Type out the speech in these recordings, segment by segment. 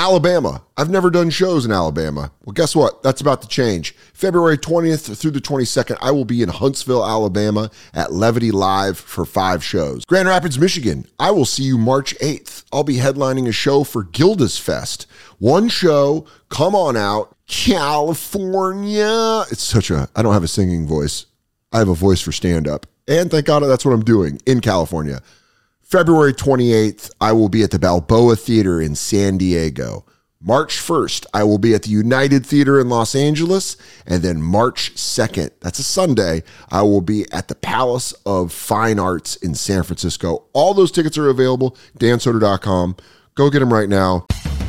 Alabama. I've never done shows in Alabama. Well, guess what? That's about to change. February 20th through the 22nd, I will be in Huntsville, Alabama at Levity Live for 5 shows. Grand Rapids, Michigan. I will see you March 8th. I'll be headlining a show for Gildas Fest. 1 show. Come on out. California. It's such a, I don't have a singing voice. I have a voice for stand-up. And thank God that's what I'm doing in California. February 28th, I will be at the Balboa Theater in San Diego. March 1st, I will be at the United Theater in Los Angeles. And then March 2nd, that's a Sunday, I will be at the Palace of Fine Arts in San Francisco. All those tickets are available, dansoder.com. Go get them right now.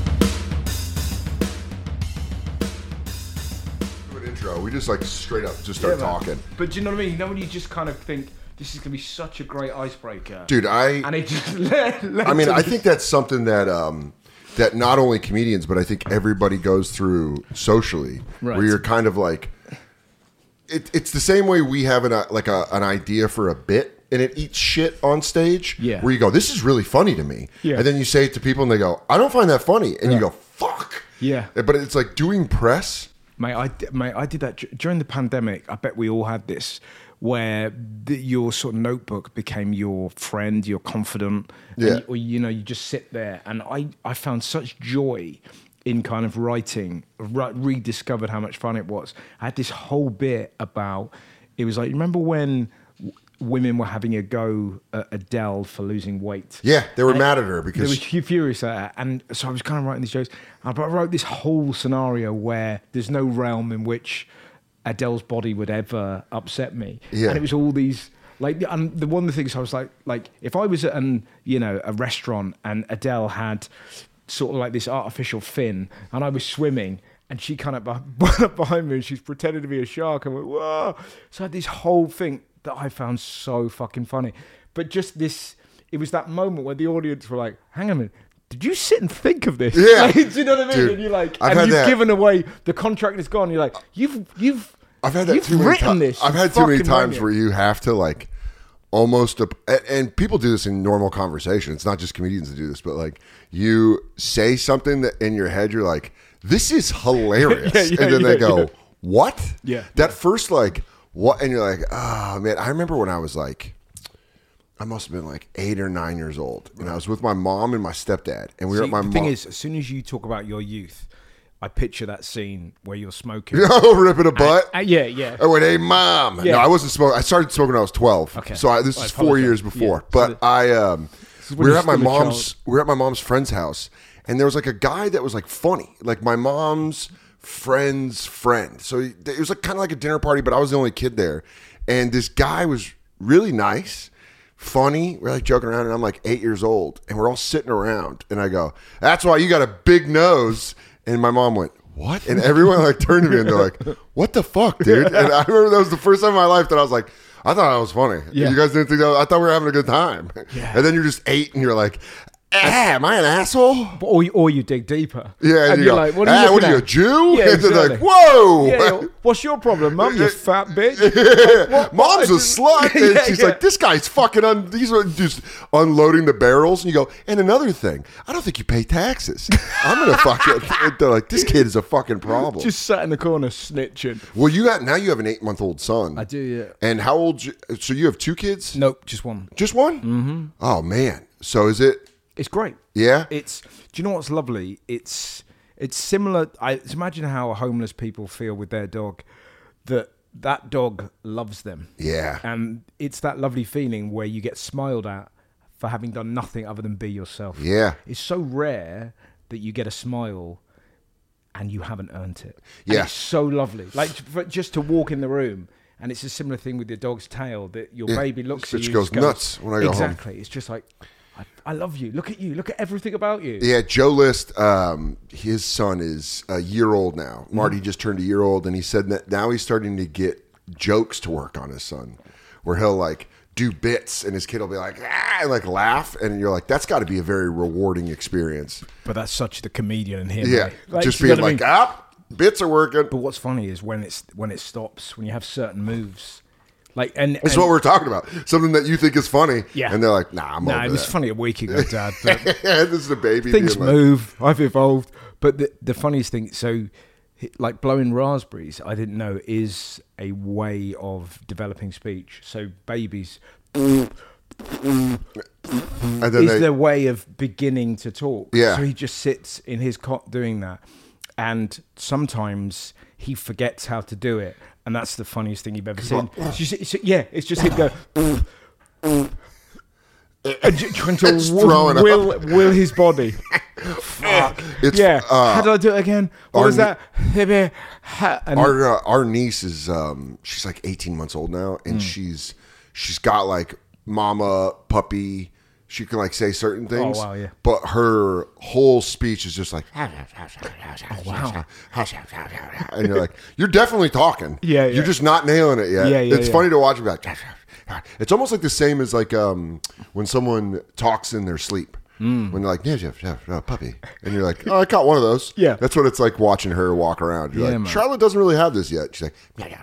Do an intro. We just like straight up just start talking. But do you know what I mean? You know when you just kind of think, this is going to be such a great icebreaker. Dude, And it just I think that's something that that not only comedians, but I think everybody goes through socially, right. Where you're kind of like, it's the same way we have an idea for a bit, and it eats shit on stage. Yeah. Where you go, this is really funny to me. Yeah. And then you say it to people, and they go, I don't find that funny. And you go, fuck. Yeah. But it's like doing press. Mate, I did that during the pandemic. I bet we all had this, where your sort of notebook became your friend, your confidant. Yeah. Or you just sit there. And I found such joy in kind of writing, rediscovered how much fun it was. I had this whole bit about, it was like, remember when women were having a go at Adele for losing weight? Yeah, they were mad at her because... They were furious at her. And so I was kind of writing these jokes. I wrote this whole scenario where there's no realm in which Adele's body would ever upset me. Yeah. And it was all these... and the one of the things I was like if I was at a restaurant and Adele had sort of like this artificial fin and I was swimming and she kind of behind me and she's pretending to be a shark, and went, whoa. So I had this whole thing that I found so fucking funny. But just this, it was that moment where the audience were like, hang on a minute, did you sit and think of this? Yeah. Do you know what I mean? Dude, and you're like, you've given away, the contract is gone. You're like, I've had that too many times. I've had too many times where you have to like almost, and people do this in normal conversation. It's not just comedians that do this, but like you say something that in your head, you're like, this is hilarious. And then they go, what? Yeah. That first like, what? And you're like, oh man, I remember when I was like, I must have been like 8 or 9 years old. And I was with my mom and my stepdad. And we were at my The mom. thing is, as soon as you talk about your youth, I picture that scene where you're smoking. Oh, ripping a butt? Yeah. I went, hey, mom. Yeah. No, I wasn't smoking. I started smoking when I was 12. Okay. So this is 4 years before. Yeah. But we were at my mom's friend's house, and there was like a guy that was like funny, like my mom's friend's friend. So it was like kind of like a dinner party, but I was the only kid there. And this guy was really nice, funny. We're like joking around, and I'm like 8 years old, and we're all sitting around, and I go, that's why you got a big nose. And my mom went, what? And everyone like turned to me and they're like, what the fuck, dude? And I remember that was the first time in my life that I was like, I thought that was funny. Yeah. You guys didn't think that I thought we were having a good time. Yeah. And then you're just 8 and you're like, am I an asshole? Or you dig deeper. Yeah. And you're go, like, what are you looking a at? Jew? Yeah, and they're like, exactly. whoa. Yeah, what's your problem, Mum? You fat bitch. Like, Mom's a slut. And she's like, this guy's fucking, he's just unloading the barrels. And you go, and another thing, I don't think you pay taxes. I'm going to fucking, they're like, this kid is a fucking problem. Just sat in the corner snitching. Well, now you have an 8-month-old son. I do, yeah. And how old, so you have 2 kids? Nope, just one. Just one? Mm-hmm. Oh, man. So is it? It's great. Yeah? Do you know what's lovely? It's similar. Imagine how homeless people feel with their dog, that dog loves them. Yeah. And it's that lovely feeling where you get smiled at for having done nothing other than be yourself. Yeah. It's so rare that you get a smile and you haven't earned it. Yeah. And it's so lovely. Like just to walk in the room, and it's a similar thing with your dog's tail, that your baby looks at you. It goes nuts when I go home. Exactly. It's just like, I love you. Look at you. Look at everything about you. Yeah, Joe List, his son is a year old now. Marty just turned a year old, and he said that now he's starting to get jokes to work on his son, where he'll like do bits, and his kid will be like, and like laugh, and you're like, that's got to be a very rewarding experience. But that's such the comedian in him. Yeah, right? just being like, bits are working. But what's funny is when it stops, when you have certain moves. That's what we're talking about. Something that you think is funny. Yeah. And they're like, nah, I'm over it was that. funny a week ago, Dad. But this is a baby. things move. I've evolved. But the funniest thing, so like blowing raspberries, I didn't know is a way of developing speech. So babies And then is their way of beginning to talk. Yeah. So he just sits in his cot doing that. And sometimes he forgets how to do it. And that's the funniest thing you've ever seen. It's just him go... trying to will his body. Fuck. How do I do it again? What was that? And our niece is she's like 18 months old now, and she's got like mama, puppy. She can like say certain things. Oh, wow, yeah. But her whole speech is just like, wow. and you're like, you're definitely talking. Yeah. You're just not nailing it yet. Yeah, it's funny to watch. Like, it's almost like the same as like when someone talks in their sleep. When they're like, yeah, puppy. And you're like, oh, I caught one of those. Yeah. That's what it's like watching her walk around. You're like, man. Charlotte doesn't really have this yet. She's like,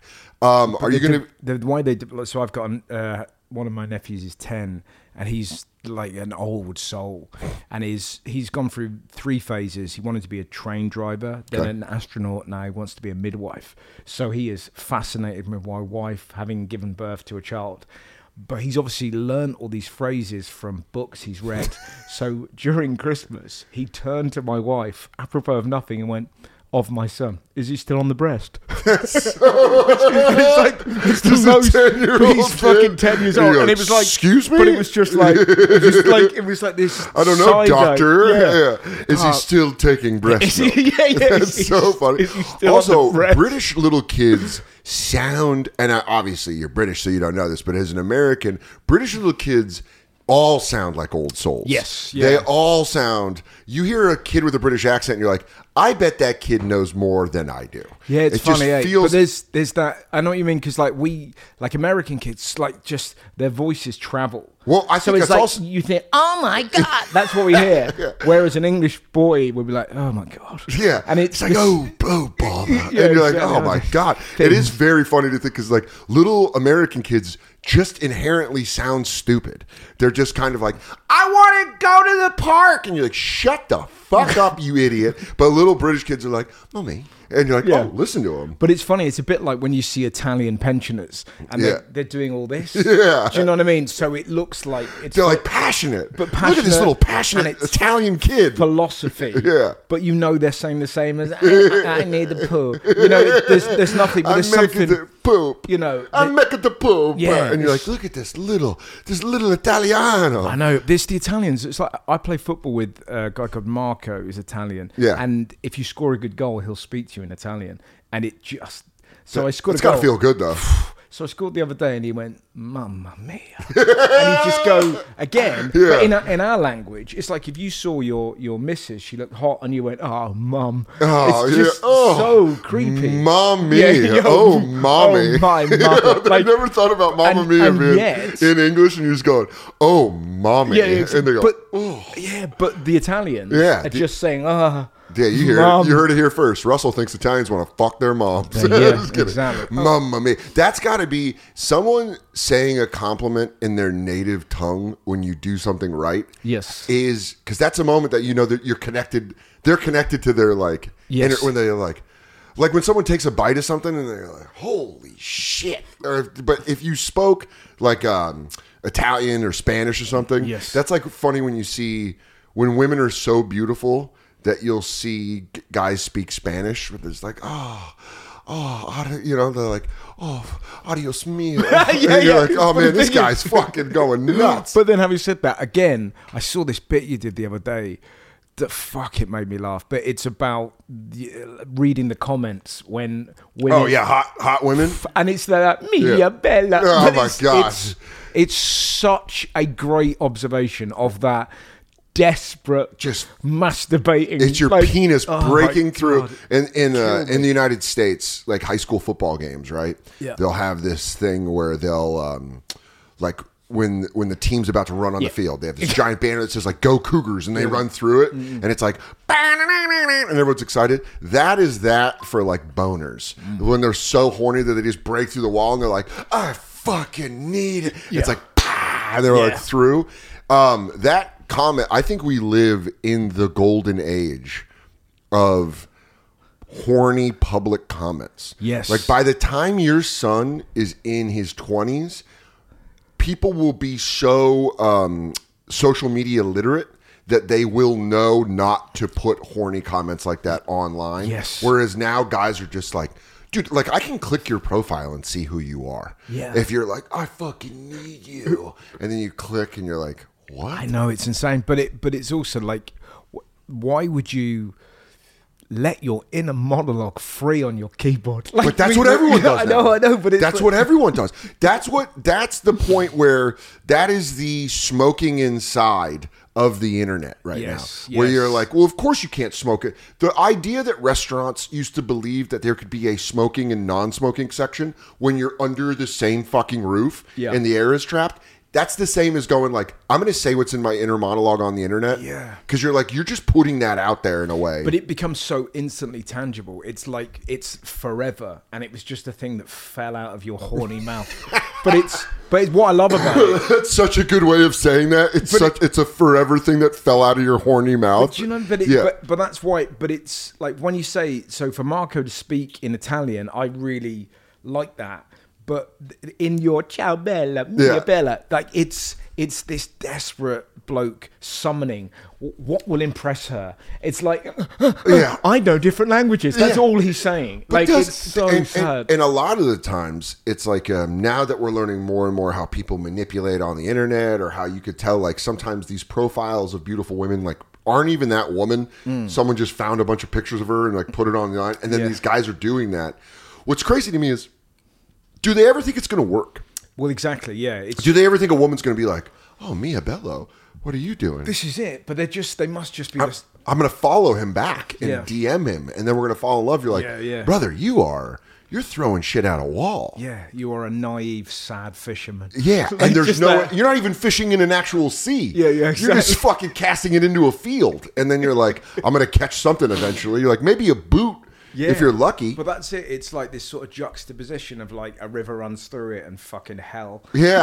are you going to... The way they... So I've got one of my nephews is 10, and he's like an old soul. And he's gone through 3 phases. He wanted to be a train driver, then an astronaut, now he wants to be a midwife. So he is fascinated with my wife having given birth to a child. But he's obviously learned all these phrases from books he's read. So during Christmas, he turned to my wife, apropos of nothing, and went, "Of my son, is he still on the breast?" It's like it's the most. 10-year-old He's fucking 10 years old, and it was like, excuse me, but it was just like, it was like this. I don't know, doctor. Yeah. Is he still taking breast milk? That's so funny. Is he still also, on the breast? British little kids sound, and obviously you're British, so you don't know this, but as an American, British little kids all sound like old souls. Yes. They all sound... You hear a kid with a British accent and you're like, I bet that kid knows more than I do. Yeah, it's funny, just feels... But there's that... I know what you mean, because like American kids, like just their voices travel. Well, I think so it's that's like also... you think, oh my God, that's what we hear. Whereas an English boy would be like, oh my God. Yeah. And it's like, oh, bother. Yeah, and you're like, exactly. oh my God. It is very funny to think, because like little American kids just inherently sound stupid. They're just kind of like, I want to go to the park. And you're like, shut the fuck up, you idiot. But little British kids are like, Mommy. And you're like, oh, listen to them. But it's funny. It's a bit like when you see Italian pensioners and they're doing all this. Yeah. Do you know what I mean? So it looks like they're like passionate. But passionate. Look at this little passionate Italian kid. Philosophy. Yeah. But you know they're saying the same as, I need the poo. You know, there's nothing. But there's something. The poop. You know. I'm making the poop. Yeah. And you're like, look at this little Italiano. I know. The Italians, it's like, I play football with a guy called Marco, who's Italian. Yeah. And if you score a good goal, he'll speak to you in Italian. And it just... So I scored It's a goal. got to feel good, though. So I scored the other day, and he went, "Mamma mia!" And he just go again. But in our language, it's like if you saw your missus, she looked hot, and you went, "Oh, mum." Oh, it's just so creepy. Mommy. Yeah, oh, mommy. Oh, my mother. I never thought about Mamma Mia being in English, and you're just going, "Oh, mommy." Yeah, and they go, but the Italians are just saying, Yeah, you hear it. You heard it here first. Russell thinks Italians want to fuck their moms. Yeah, exactly. Mamma mia. That's got to be someone saying a compliment in their native tongue when you do something right. Yes. Is because that's a moment that you know that you're connected. They're connected to their like, when they're like when someone takes a bite of something and they're like, holy shit. But if you spoke like Italian or Spanish or something, that's like funny when you see when women are so beautiful that you'll see guys speak Spanish, but it's like, you know, they're like, adios mio. And you're like, oh man, this guy's fucking going nuts. But then having said that, again, I saw this bit you did the other day that it made me laugh. But it's about reading the comments when women... Oh yeah, hot women. And it's that, Mia Bella. Oh my gosh. It's such a great observation of that desperate, just masturbating. It's your penis breaking through. In the United States, like high school football games, right? Yeah. They'll have this thing where they'll like when the team's about to run on the field, they have this giant banner that says like "Go Cougars," and they run through it, and it's like, and everyone's excited. That is that for like boners when they're so horny that they just break through the wall and they're like, I fucking need it. It's like, and they're like through. That comment, I think we live in the golden age of horny public comments. Yes. Like by the time your son is in his 20s, people will be so social media literate that they will know not to put horny comments like that online. Yes. Whereas now guys are just like, dude, like I can click your profile and see who you are. Yeah. If you're like, I fucking need you. And then you click and you're like, what? I know, it's insane. But it's also like, why would you let your inner monologue free on your keyboard? Like, but that's what everyone does. I know, but that's what everyone does. That's the point where that is the smoking inside of the internet right now. Where you're like, well, of course you can't smoke it. The idea that restaurants used to believe that there could be a smoking and non-smoking section when you're under the same fucking roof and the air is trapped. That's the same as going like, I'm going to say what's in my inner monologue on the internet. Yeah. Because you're just putting that out there in a way. But it becomes so instantly tangible. It's like it's forever. And it was just a thing that fell out of your horny mouth. But it's what I love about it. That's such a good way of saying that. It's a forever thing that fell out of your horny mouth. But you know, but that's why. But it's like when you say, so for Marco to speak in Italian, I really like that. But in your ciao bella, mia bella, like it's this desperate bloke summoning what will impress her. It's like, I know different languages. That's all he's saying. But like it's so sad. And a lot of the times, it's like now that we're learning more and more how people manipulate on the internet, or how you could tell like sometimes these profiles of beautiful women like aren't even that woman. Someone just found a bunch of pictures of her and like put it online, and then these guys are doing that. What's crazy to me is, do they ever think it's going to work? Well, exactly, yeah. Do they ever think a woman's going to be like, oh, Mia Bello, what are you doing? This is it. But they must just be... I'm going to follow him back and DM him, and then we're going to fall in love. You're like, brother, you're throwing shit out a wall. Yeah, you are a naive, sad fisherman. Yeah, like, and there's you're not even fishing in an actual sea. Yeah, exactly. You're just fucking casting it into a field, and then you're like, I'm going to catch something eventually. You're like, maybe a boot. Yeah, if you're lucky. But that's it. It's like this sort of juxtaposition of like a river runs through it and fucking hell. Yeah.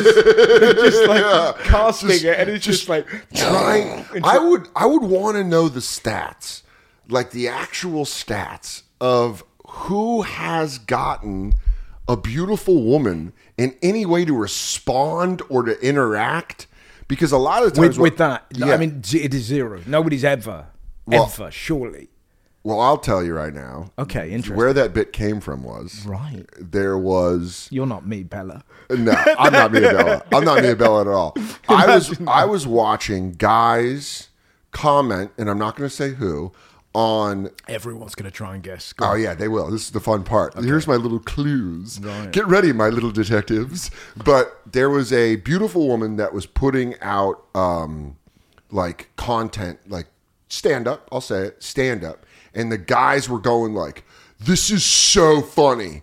just like casting it, and it's just like trying. I would want to know the stats, like the actual stats of who has gotten a beautiful woman in any way to respond or to interact. Because a lot of times with that, I mean, it is zero. Nobody's ever, surely. Well, I'll tell you right now. Okay, interesting. Where that bit came from was... Right. There was... You're not me, Bella. No, I'm not Mia Bella. I'm not Mia Bella at all. I was watching guys comment, and I'm not going to say who, on... Everyone's going to try and guess. Oh, yeah, they will. This is the fun part. Okay. Here's my little clues. Right. Get ready, my little detectives. But there was a beautiful woman that was putting out, like, content, like, stand-up. I'll say it. Stand-up. And the guys were going like, this is so funny.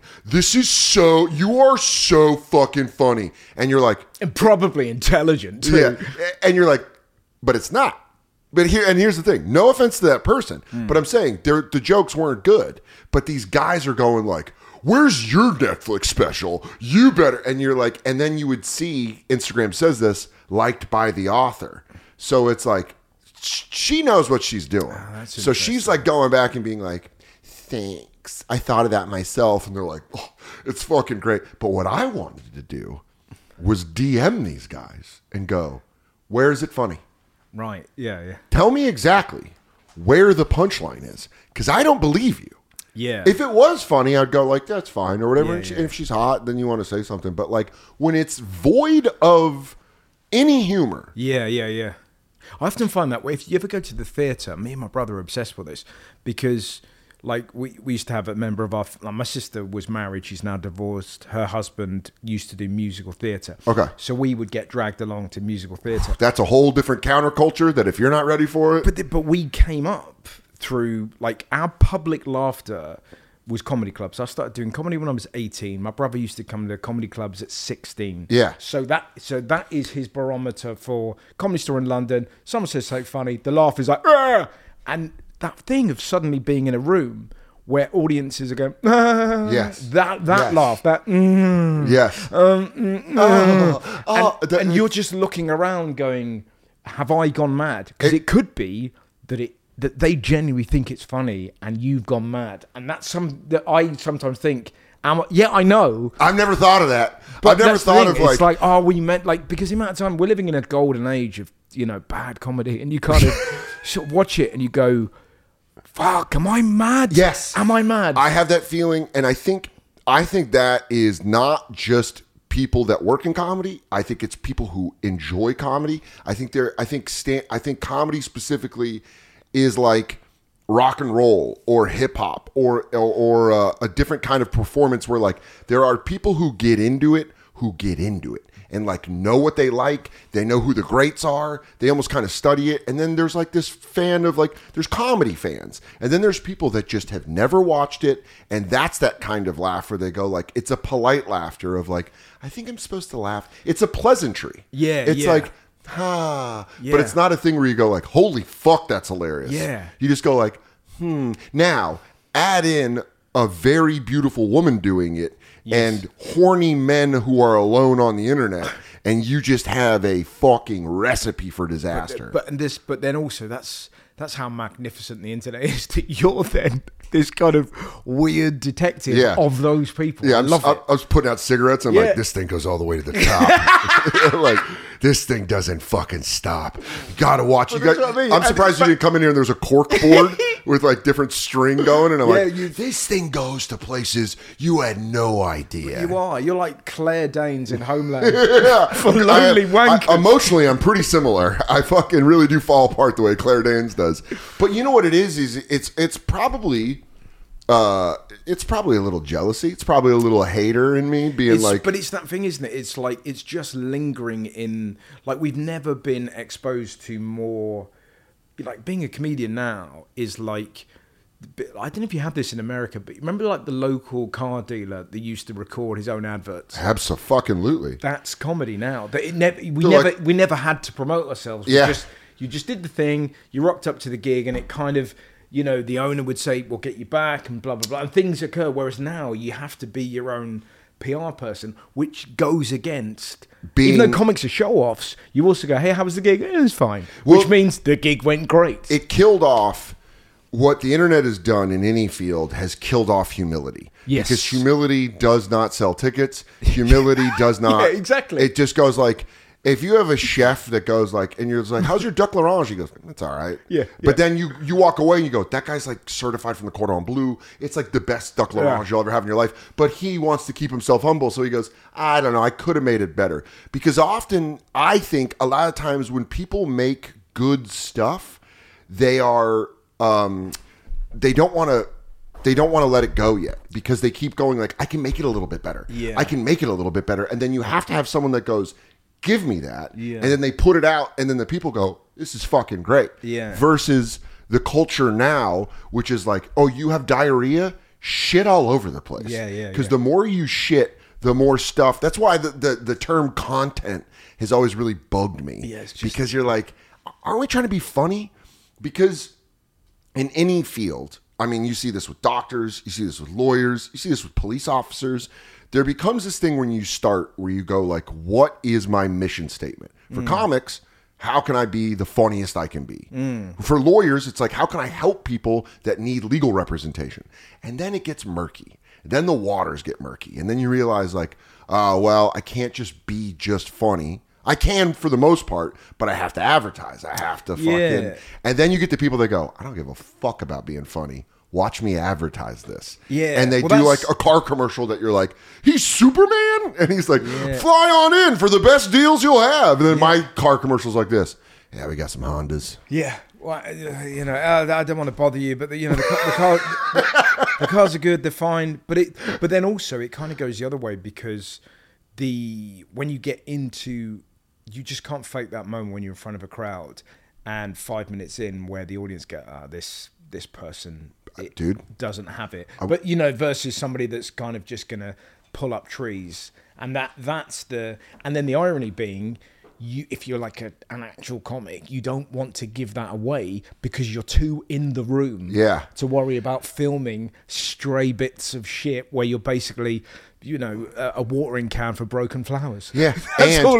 You are so fucking funny. And you're like... And probably intelligent, too. Yeah. And you're like, but it's not. But here's the thing. No offense to that person. But I'm saying the jokes weren't good. But these guys are going like, where's your Netflix special? You better... And you're like... And then you would see, Instagram says this, liked by the author. So it's like... She knows what she's doing. So she's like going back and being like, thanks. I thought of that myself. And they're like, oh, it's fucking great. But what I wanted to do was DM these guys and go, where is it funny? Right. Yeah. Tell me exactly where the punchline is. Because I don't believe you. Yeah. If it was funny, I'd go like, that's fine or whatever. Yeah. If she's hot, then you want to say something. But like when it's void of any humor. Yeah. I often find that way. If you ever go to the theatre, me and my brother are obsessed with this because, like, we used to have a member of our... Like, my sister was married. She's now divorced. Her husband used to do musical theatre. Okay. So we would get dragged along to musical theatre. That's a whole different counterculture that if you're not ready for it... But we came up through, like, our public laughter... was comedy clubs. I started doing comedy when I was 18. My brother used to come to comedy clubs at 16. Yeah. So that is his barometer for Comedy Store in London. Someone says something funny, the laugh is like, "Argh!" And that thing of suddenly being in a room where audiences are going, yes, that laugh, that yes, and you're just looking around going, have I gone mad? Because it could be that that they genuinely think it's funny and you've gone mad. And that's that I sometimes think, I know. I've never thought of that. I've never thought of it's like, oh, we meant like, because the amount of time we're living in a golden age of, bad comedy, and you kind of sort of watch it and you go, fuck, am I mad? Yes. Am I mad? I have that feeling, and I think that is not just people that work in comedy. I think it's people who enjoy comedy. I think comedy specifically is like rock and roll or hip hop or a different kind of performance where like there are people who get into it and like know what they like. They know who the greats are. They almost kind of study it. And then there's like this fan of like, there's comedy fans. And then there's people that just have never watched it. And that's that kind of laugh where they go like, it's a polite laughter of like, I think I'm supposed to laugh. It's a pleasantry. Yeah. It's like, but it's not a thing where you go like, holy fuck, that's hilarious. Yeah. You just go like, Now, add in a very beautiful woman doing it and horny men who are alone on the internet, and you just have a fucking recipe for disaster. But then also that's how magnificent the internet is, that you're then this kind of weird detective of those people. Yeah, I was putting out cigarettes. And I'm like, this thing goes all the way to the top. Like, this thing doesn't fucking stop. You gotta watch. I'm surprised you didn't come in here and there's a cork board with like different string going. And I'm this thing goes to places you had no idea. You're like Claire Danes in Homeland. For lonely wankers. Emotionally, I'm pretty similar. I fucking really do fall apart the way Claire Danes does. But you know what it is it's probably a little jealousy. It's probably a little hater in me being but it's that thing, isn't it? It's like, it's just lingering in, like, we've never been exposed to more, like, being a comedian now is like, I don't know if you have this in America, but remember like the local car dealer that used to record his own adverts? Abso-fucking-lutely. That's comedy now. We never had to promote ourselves. You just did the thing, you rocked up to the gig, and it kind of, the owner would say, we'll get you back, and blah, blah, blah. And things occur, whereas now you have to be your own PR person, which goes against... Even though comics are show-offs, you also go, hey, how was the gig? It was fine. Which means the gig went great. It killed off... What the internet has done in any field has killed off humility. Yes. Because humility does not sell tickets. Humility does not... Yeah, exactly. It just goes like... If you have a chef that goes like, and you're just like, how's your duck l'orange? He goes, that's all right. Yeah. But then you walk away and you go, that guy's like certified from the Cordon Bleu. It's like the best duck l'orange you'll ever have in your life. But he wants to keep himself humble. So he goes, I don't know, I could have made it better. Because often, I think a lot of times when people make good stuff, they are, they don't want to let it go yet because they keep going like, I can make it a little bit better. Yeah. I can make it a little bit better. And then you have to have someone that goes, give me that. Yeah. And then they put it out and then the people go, this is fucking great. Yeah. Versus the culture now, which is like, oh, you have diarrhea? Shit all over the place. Yeah. Because the more you shit, the more stuff. That's why the term content has always really bugged me. Yeah, because you're like, aren't we trying to be funny? Because in any field, I mean, you see this with doctors, you see this with lawyers, you see this with police officers. There becomes this thing when you start where you go like, what is my mission statement? For comics, how can I be the funniest I can be? For lawyers, it's like, how can I help people that need legal representation? And then it gets murky. Then the waters get murky. And then you realize like, well, I can't just be just funny. I can for the most part, but I have to advertise. I have to fucking... And then you get the people that go, I don't give a fuck about being funny. Watch me advertise this. Yeah. And they do like a car commercial that you're like, he's Superman? And he's like, fly on in for the best deals you'll have. And then my car commercial's like this. Yeah, we got some Hondas. Yeah. Well, I don't want to bother you, but the cars are good, they're fine. But then also it kind of goes the other way because when you get into, you just can't fake that moment when you're in front of a crowd and 5 minutes in where the audience go, this person doesn't have it. But versus somebody that's kind of just gonna pull up trees, and that's and then the irony being, if you're like an actual comic, you don't want to give that away because you're too in the room to worry about filming stray bits of shit where you're basically a watering can for broken flowers. Yeah. That's all it.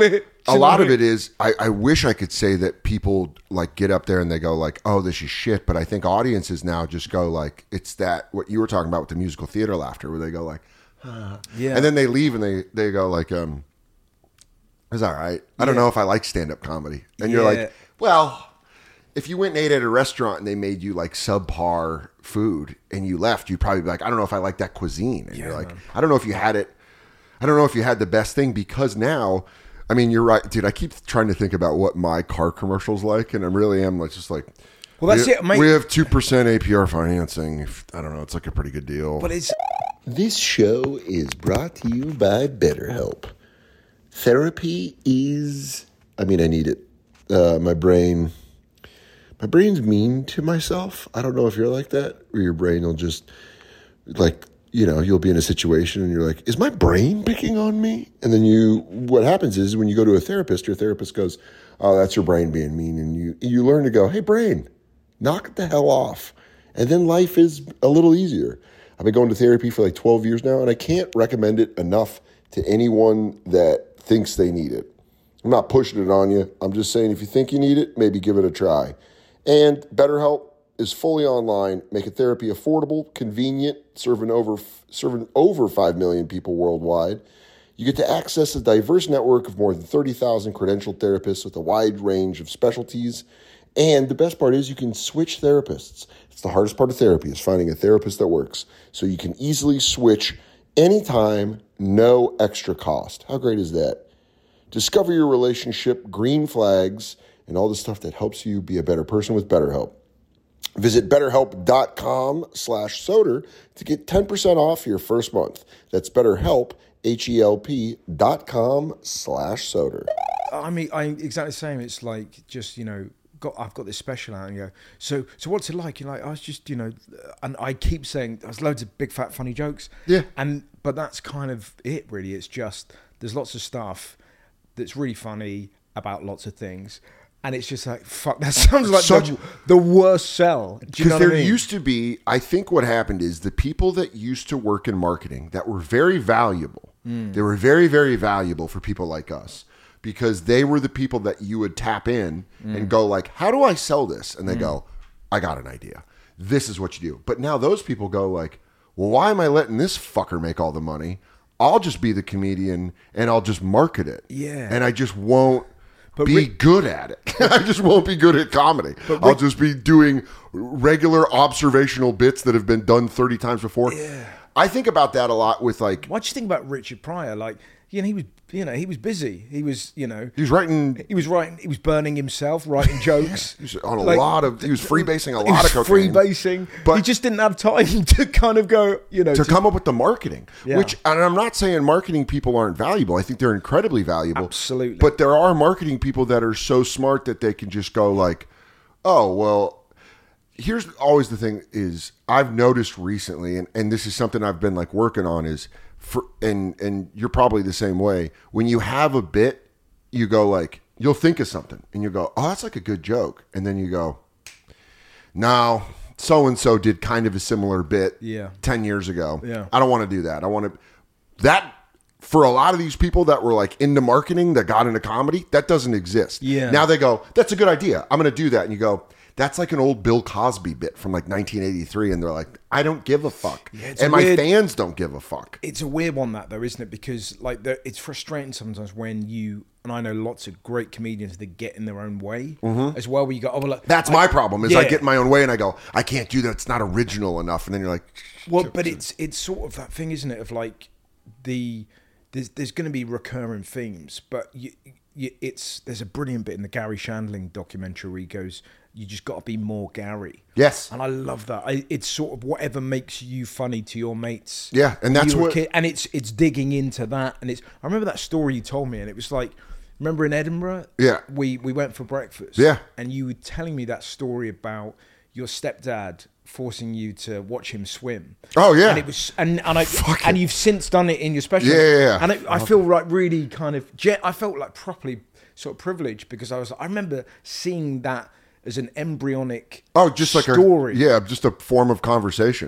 a lot of it is, I wish I could say that people like get up there and they go like, oh, this is shit. But I think audiences now just go like, it's that, what you were talking about with the musical theater laughter, where they go like, yeah. And then they leave and they go like, it's all right. I don't know if I like stand-up comedy. And you're like, well, if you went and ate at a restaurant and they made you like subpar food and you left, you'd probably be like, I don't know if I like that cuisine. And you're like, I don't know if you had it. I don't know if you had the best thing, because now, I mean, you're right, dude. I keep trying to think about what my car commercial's like, and I really am like, just like, well, that's it. We have 2% APR financing. I don't know. It's like a pretty good deal. But this show is brought to you by BetterHelp. Therapy is, I mean, I need it. My brain's mean to myself. I don't know if you're like that, or your brain will just like, you know, you'll be in a situation and you're like, is my brain picking on me? And then what happens is when you go to a therapist, your therapist goes, oh, that's your brain being mean. And you learn to go, hey, brain, knock it the hell off. And then life is a little easier. I've been going to therapy for like 12 years now, and I can't recommend it enough to anyone that thinks they need it. I'm not pushing it on you. I'm just saying if you think you need it, maybe give it a try. And BetterHelp is fully online, making therapy affordable, convenient, serving over 5 million people worldwide. You get to access a diverse network of more than 30,000 credentialed therapists with a wide range of specialties. And the best part is you can switch therapists. It's the hardest part of therapy, is finding a therapist that works. So you can easily switch anytime, no extra cost. How great is that? Discover your relationship, green flags, and all the stuff that helps you be a better person with BetterHelp. Visit BetterHelp.com/Soder to get 10% off your first month. That's BetterHelp, HELP.com/Soder. I mean, I'm exactly the same. It's like, just, you know, I've got this special out, and you go, so what's it like? You're like, I was just, you know, and I keep saying there's loads of big fat funny jokes. Yeah. But that's kind of it, really. It's just, there's lots of stuff that's really funny about lots of things. And it's just like, fuck, that sounds like the worst sell. Because there used to be, I think what happened is the people that used to work in marketing that were very valuable, they were very, very valuable for people like us, because they were the people that you would tap in and go like, how do I sell this? And they go, I got an idea. This is what you do. But now those people go like, well, why am I letting this fucker make all the money? I'll just be the comedian and I'll just market it. Yeah. And I just won't be good at it. I just won't be good at comedy. I'll just be doing regular observational bits that have been done 30 times before. Yeah. I think about that a lot with like... What do you think about Richard Pryor? Like, he was busy. He was, He was writing... He was burning himself, writing jokes. He was on he was freebasing a lot of cocaine. Freebasing. But he just didn't have time to kind of go, to come up with the marketing. Yeah. Which, and I'm not saying marketing people aren't valuable. I think they're incredibly valuable. Absolutely. But there are marketing people that are so smart that they can just go like, oh, well... Here's always the thing is I've noticed recently, and this is something I've been like working on, is and you're probably the same way. When you have a bit, you go like, you'll think of something and you go, oh, that's like a good joke. And then you go, no, so-and-so did kind of a similar bit 10 years ago. Yeah. I don't want to do that. I want to, that for a lot of these people that were like into marketing, that got into comedy, that doesn't exist. Yeah. Now they go, that's a good idea. I'm going to do that. And you go, that's like an old Bill Cosby bit from like 1983. And they're like, I don't give a fuck. Yeah, and my fans don't give a fuck. It's a weird one, that though, isn't it? Because like it's frustrating sometimes when you, and I know lots of great comedians that get in their own way as well, where you go, oh, well, like, that's my problem, is I get in my own way and I go, I can't do that. It's not original enough. And then you're like, well, but it's sort of that thing, isn't it? Of like there's going to be recurring themes, but there's a brilliant bit in the Gary Shandling documentary where he goes, you just got to be more Gary. Yes. And I love that. It's sort of whatever makes you funny to your mates. Yeah, and that's what... And it's digging into that. And I remember that story you told me, and it was like, remember in Edinburgh? Yeah. We went for breakfast. Yeah. And you were telling me that story about your stepdad forcing you to watch him swim. Oh yeah. And it was, and you've since done it in your special. Yeah. And I feel like really kind of, I felt like properly sort of privileged, because I remember seeing that as an embryonic just like story. just a form of conversation.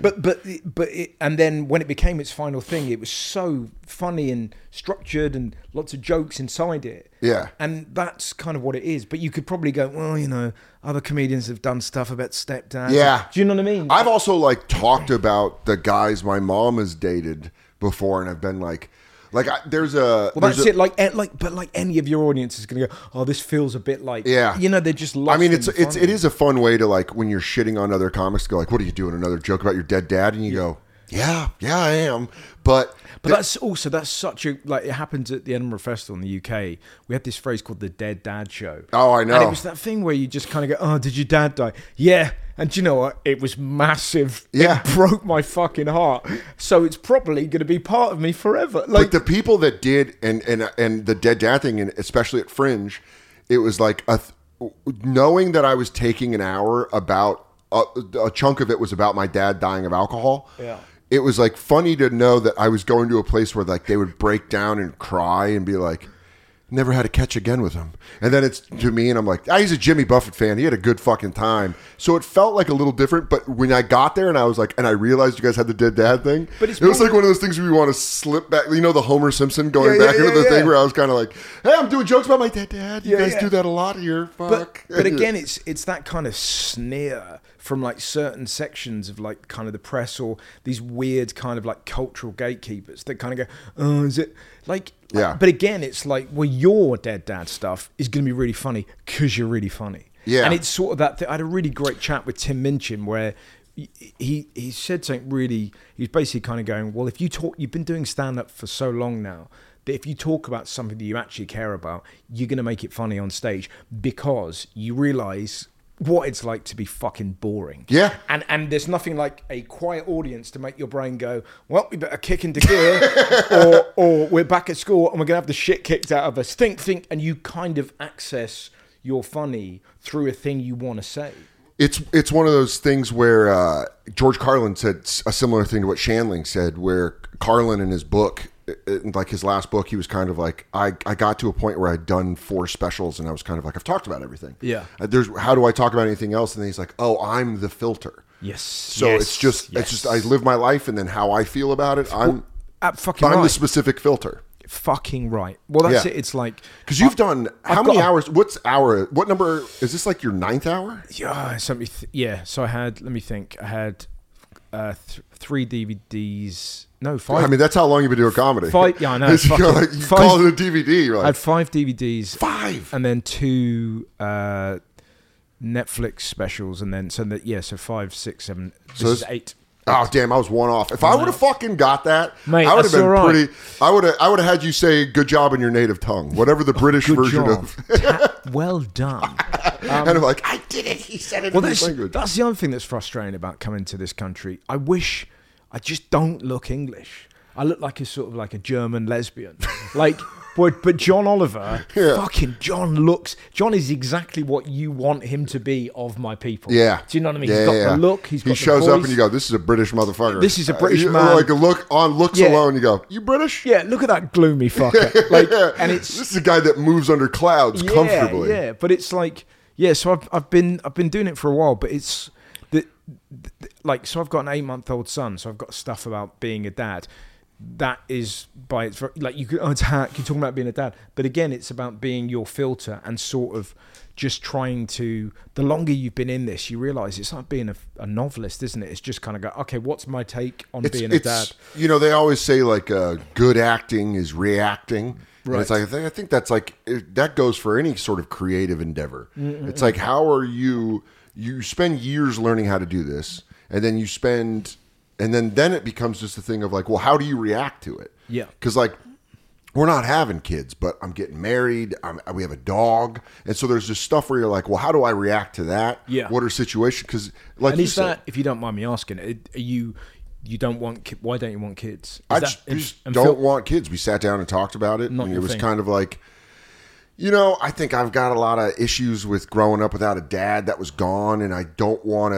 And then when it became its final thing, it was so funny and structured and lots of jokes inside it. Yeah. And that's kind of what it is. But you could probably go, well, you know, other comedians have done stuff about stepdads. Yeah. Do you know what I mean? I've also like talked about the guys my mom has dated before, and I've been like there's a that's it. Like any of your audience is going to go, oh, this feels a bit like, you know, they're just lost. I mean, it is a fun way to, like, when you're shitting on other comics, to go like, what are you doing? Another joke about your dead dad? And you go, yeah, I am. But that's such a, like, it happened at the Edinburgh Festival in the UK. We had this phrase called the Dead Dad Show. Oh, I know. And it was that thing where you just kind of go, oh, did your dad die? Yeah. And do you know what? It was massive. Yeah. It broke my fucking heart. So it's probably going to be part of me forever. Like, but the people that did, and the dead dad thing, and especially at Fringe, it was like knowing that I was taking an hour about, a chunk of it was about my dad dying of alcohol. Yeah. It was like funny to know that I was going to a place where like they would break down and cry and be like, never had a catch again with him. And then it's to me, and I'm like, he's a Jimmy Buffett fan. He had a good fucking time. So it felt like a little different. But when I got there and I was like, and I realized you guys had the dead dad thing, but it was like one of those things where you want to slip back. You know, the Homer Simpson going back into the thing where I was kind of like, hey, I'm doing jokes about my dead dad. You guys do that a lot here. Fuck. But again, it's that kind of sneer from like certain sections of like kind of the press or these weird kind of like cultural gatekeepers that kind of go, oh, is it like, yeah. But again, it's like, well, your dead dad stuff is going to be really funny because you're really funny. Yeah. And it's sort of that thing. I had a really great chat with Tim Minchin where he said something really, he's basically kind of going, well, if you talk, you've been doing stand up for so long now, that if you talk about something that you actually care about, you're going to make it funny on stage because you realize what it's like to be fucking boring. Yeah. And there's nothing like a quiet audience to make your brain go, well, we better kick into gear or we're back at school and we're going to have the shit kicked out of us. Think, and you kind of access your funny through a thing you want to say. It's one of those things where George Carlin said a similar thing to what Shandling said, where Carlin in his book, like his last book, he was kind of like, I got to a point where I'd done 4 specials and I was kind of like, I've talked about everything. Yeah. How do I talk about anything else? And then he's like, oh, I'm the filter. Yes. So it's just I live my life, and then how I feel about it, I'm the specific filter. Fucking right. Well, that's it. It's like, because you've done how many hours? What number is this? Like your 9th hour? Yeah, So I had. Let me think. I had 3 DVDs. No, 5. I mean, that's how long you've been doing comedy. 5. Yeah, I know. You call it a DVD. Right? I had 5 DVDs. 5, and then 2 Netflix specials, and then so 5, 6, 7. This is 8. Oh damn! I was one off. If I would have fucking got that, mate, I would have been pretty. I would have had you say "good job" in your native tongue, whatever the British version of. Well done. And I'm like, I did it. He said it in his language. That's the other thing that's frustrating about coming to this country. I wish I just don't look English. I look like a sort of like a German lesbian, like. But John Oliver, fucking John is exactly what you want him to be of my people. Yeah. Do you know what I mean? He's got the look. He shows up and you go, this is a British motherfucker. This is a British man. Like a looks alone, you go, you British? Yeah, look at that gloomy fucker. Like, and this is a guy that moves under clouds comfortably. Yeah, but it's like, so I've been doing it for a while, but it's like, so I've got an 8-month-old son, so I've got stuff about being a dad. That is like it's hack. You're talking about being a dad, but again, it's about being your filter and sort of just trying to. The longer you've been in this, you realize it's like being a novelist, isn't it? It's just kind of go, okay, what's my take on being a dad? You know, they always say like good acting is reacting. Right. And it's like I think that's like that goes for any sort of creative endeavor. Mm-mm. It's like how are you? You spend years learning how to do this, and then you spend. And then it becomes just a thing of like, well, how do you react to it? Yeah. Because like, we're not having kids, but I'm getting married. We have a dog. And so there's just stuff where you're like, well, how do I react to that? Yeah. What are situations? Because like and you is said, that, if you don't mind me asking, you don't want, why don't you want kids? I just don't want kids. We sat down and talked about it. And it was kind of like, you know, I think I've got a lot of issues with growing up without a dad that was gone, and I don't want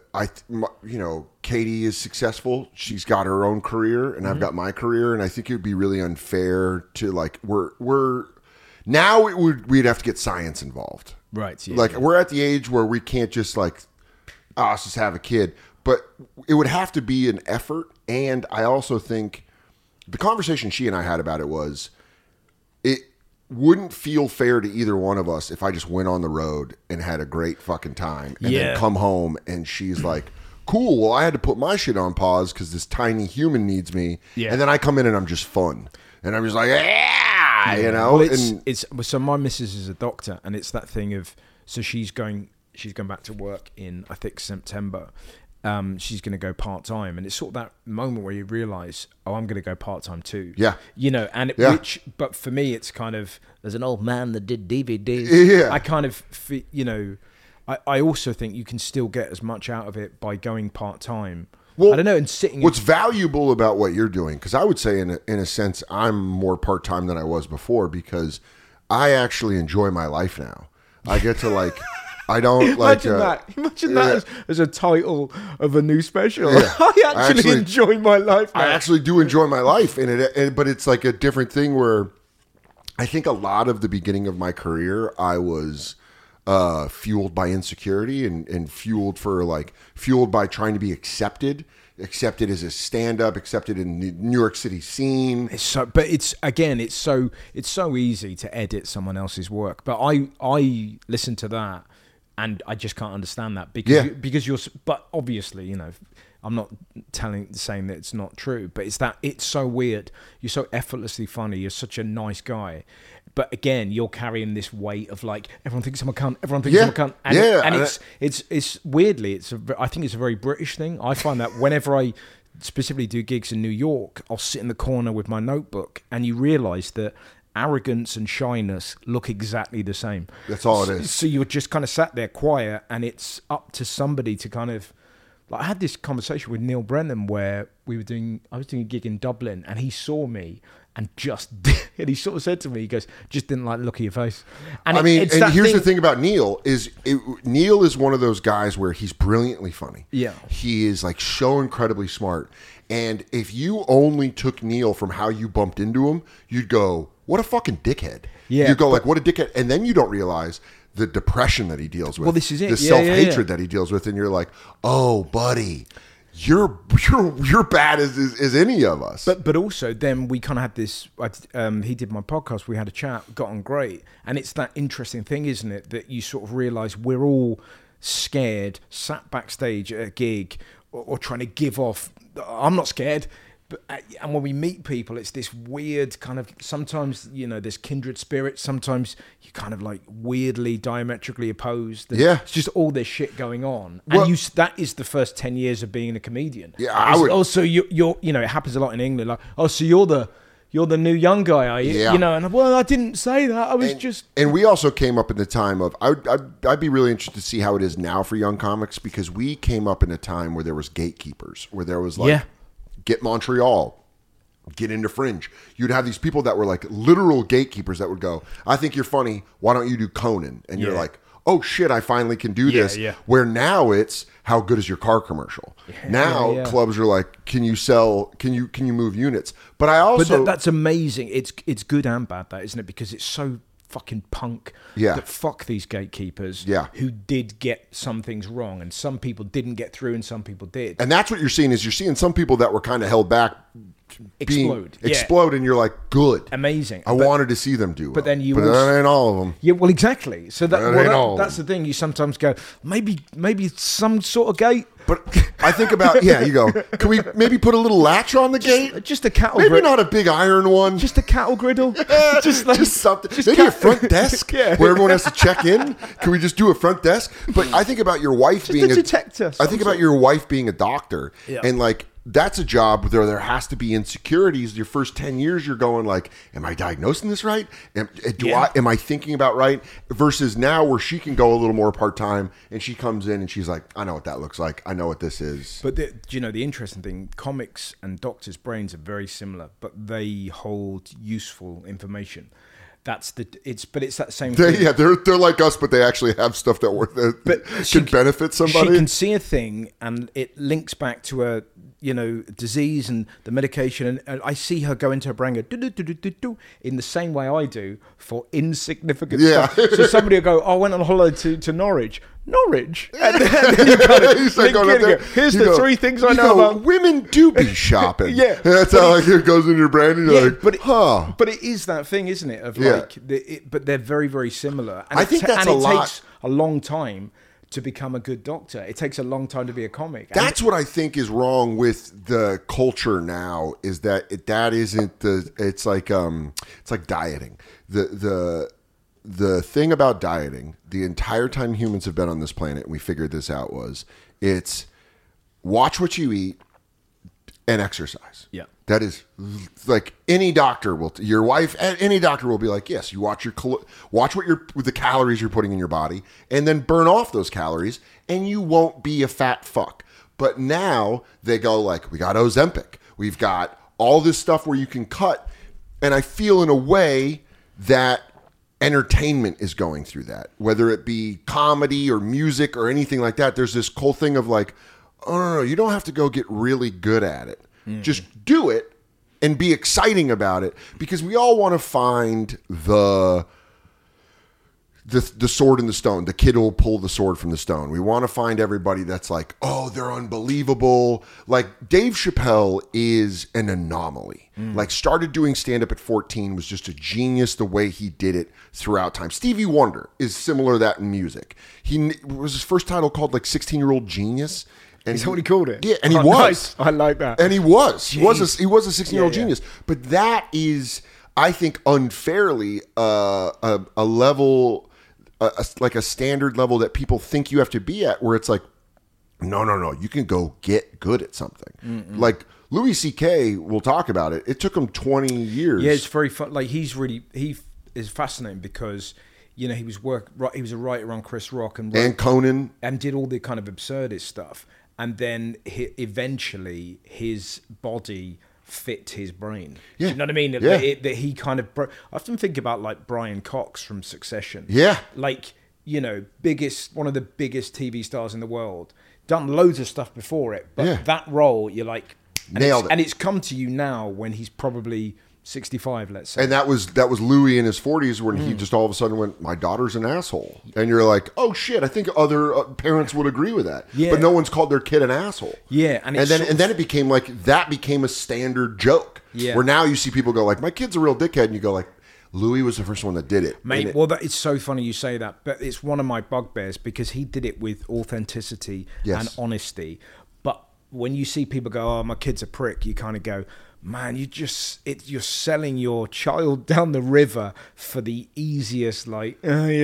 to. Katie is successful; she's got her own career, and I've got my career, and I think it would be really unfair to like we'd have to get science involved. Right. Yeah, like we're at the age where we can't just like, let's just have a kid. But it would have to be an effort. And I also think the conversation she and I had about it was, it wouldn't feel fair to either one of us if I just went on the road and had a great fucking time and then come home and she's like, cool, well, I had to put my shit on pause because this tiny human needs me. Yeah. And then I come in and I'm just fun. And I'm just like, you know? Well, so my missus is a doctor, and it's that thing of, so she's going back to work in, I think, September. She's going to go part-time, and it's sort of that moment where you realize, I'm going to go part-time too. Yeah. You know, and but for me, it's kind of, as an old man that did DVDs, I kind of, you know, I also think you can still get as much out of it by going part-time. Well, I don't know, and sitting. What's valuable about what you're doing, because I would say in a sense, I'm more part-time than I was before, because I actually enjoy my life now. I get to like... I don't like... Imagine that as a title of a new special. Yeah. I actually enjoy my life now. I actually do enjoy my life, but it's like a different thing where I think a lot of the beginning of my career, I was fueled by insecurity and fueled by trying to be accepted as a stand-up, accepted in the New York City scene. It's so easy to edit someone else's work. But I listen to that, and I just can't understand that because you're. But obviously, you know, I'm not saying that it's not true. But it's so weird. You're so effortlessly funny. You're such a nice guy. But again, you're carrying this weight of like, everyone thinks I'm a cunt. Everyone thinks I'm a cunt. And it's weirdly, I think it's a very British thing. I find that whenever I specifically do gigs in New York, I'll sit in the corner with my notebook, and you realise that arrogance and shyness look exactly the same. That's all it is. So you're just kind of sat there quiet, and it's up to somebody to kind of, like, I had this conversation with Neil Brennan where I was doing a gig in Dublin, and he saw me and and he sort of said to me, he goes, just didn't like the look of your face. And here's the thing about Neil Neil is one of those guys where he's brilliantly funny. Yeah. He is like so incredibly smart. And if you only took Neil from how you bumped into him, you'd go, what a fucking dickhead. Yeah. You go like, what a dickhead. And then you don't realize the depression that he deals with. Well, this is it. The self-hatred that he deals with. And you're like, oh, buddy, you're bad as any of us. But also then we kind of had this, he did my podcast, we had a chat, got on great. And it's that interesting thing, isn't it? That you sort of realize we're all scared, sat backstage at a gig or trying to give off. I'm not scared. And when we meet people, it's this weird kind of, sometimes, you know, there's kindred spirits. Sometimes you kind of like weirdly diametrically opposed. Yeah. It's just all this shit going on. Well, and that is the first 10 years of being a comedian. Yeah. I would. Also, you're, you know, it happens a lot in England. Like, oh, so you're the new young guy, are you? Yeah. You know, and well, I didn't say that. I was just. And we also came up in the time of, I'd be really interested to see how it is now for young comics, because we came up in a time where there was gatekeepers, where there was like, get Montreal, get into Fringe. You'd have these people that were like literal gatekeepers that would go, I think you're funny. Why don't you do Conan? And you're like, oh shit, I finally can do this. Yeah. Where now it's, how good is your car commercial? Now clubs are like, can you move units? But I also... But that's amazing. It's good and bad, that, isn't it? Because it's so fucking punk that fuck these gatekeepers who did get some things wrong, and some people didn't get through and some people did. And that's what you're seeing some people that were kind of held back explode, and you're like, good, amazing. I wanted to see them do but well. Then that ain't all of them. Yeah, well, exactly. So that's the thing. You sometimes go, maybe some sort of gate. But I think about, you go, can we maybe put a little latch on the gate? Just a cattle maybe not a big iron one. Just a cattle griddle. just something. Maybe a front desk where everyone has to check in. Can we just do a front desk? But I think about your wife being a detector. I think about your wife being a doctor. Yeah. And like, that's a job where there has to be insecurities. Your first 10 years, you're going like, am I diagnosing this right? Am I thinking about right? Versus now where she can go a little more part-time and she comes in and she's like, I know what that looks like. I know what this is. But the interesting thing, comics and doctors' brains are very similar, but they hold useful information. It's that same thing. Yeah, they're like us, but they actually have stuff that can benefit somebody. She can see a thing and it links back to disease and the medication, and I see her go into her brain, go in the same way I do for insignificant stuff. So somebody will go, I went on holiday to Norwich. And then you kind of here's the three things I know about women do be shopping. Yeah, that's how it goes into your brain. And you're like, but it is that thing, isn't it? Of but they're very, very similar. And I think that's it takes a long time to become a good doctor. It takes a long time to be a comic. That's what I think is wrong with the culture now. Is that isn't the? It's like dieting. The thing about dieting, the entire time humans have been on this planet, and we figured this out, it's watch what you eat and exercise. Yeah. That is like any doctor your wife, any doctor will be like, yes, you watch the calories you're putting in your body and then burn off those calories and you won't be a fat fuck. But now they go like, we got Ozempic. We've got all this stuff where you can cut. And I feel in a way that entertainment is going through that, whether it be comedy or music or anything like that. There's this whole thing of like, oh, no, you don't have to go get really good at it. Just do it and be exciting about it, because we all want to find the sword in the stone. The kid will pull the sword from the stone. We want to find everybody that's like, oh, they're unbelievable. Like Dave Chappelle is an anomaly. Like started doing stand-up at 14, was just a genius the way he did it throughout time. Stevie Wonder is similar to that in music. Was his first title called like 16-Year-Old Genius. And is that what he called it? Yeah, and he was. Nice. I like that. And he was. He was a 16-year-old genius. But that is, I think, unfairly a level, like a standard level that people think you have to be at, where it's like, no, you can go get good at something. Like Louis C.K. will talk about it. It took him 20 years. Yeah, it's very fun. Like he is fascinating because, he was a writer on Chris Rock and Conan and did all the kind of absurdist stuff. And then eventually his body fit his brain. Yeah. Do you know what I mean? Yeah. That he kind of... I often think about like Brian Cox from Succession. Yeah. Like, one of the biggest TV stars in the world. Done loads of stuff before it. But that role, you're like... Nailed it. And it's come to you now when he's probably 65, let's say. And that was Louis in his 40s when he just all of a sudden went, my daughter's an asshole. And you're like, oh shit, I think other parents would agree with that. Yeah. But no one's called their kid an asshole. Yeah. And then it became like, that became a standard joke. Yeah. Where now you see people go like, my kid's a real dickhead. And you go like, Louis was the first one that did it. Mate, it's so funny you say that. But it's one of my bugbears because he did it with authenticity and honesty. But when you see people go, oh, my kid's a prick, you kind of go, man, you're selling your child down the river for the easiest, like, you know what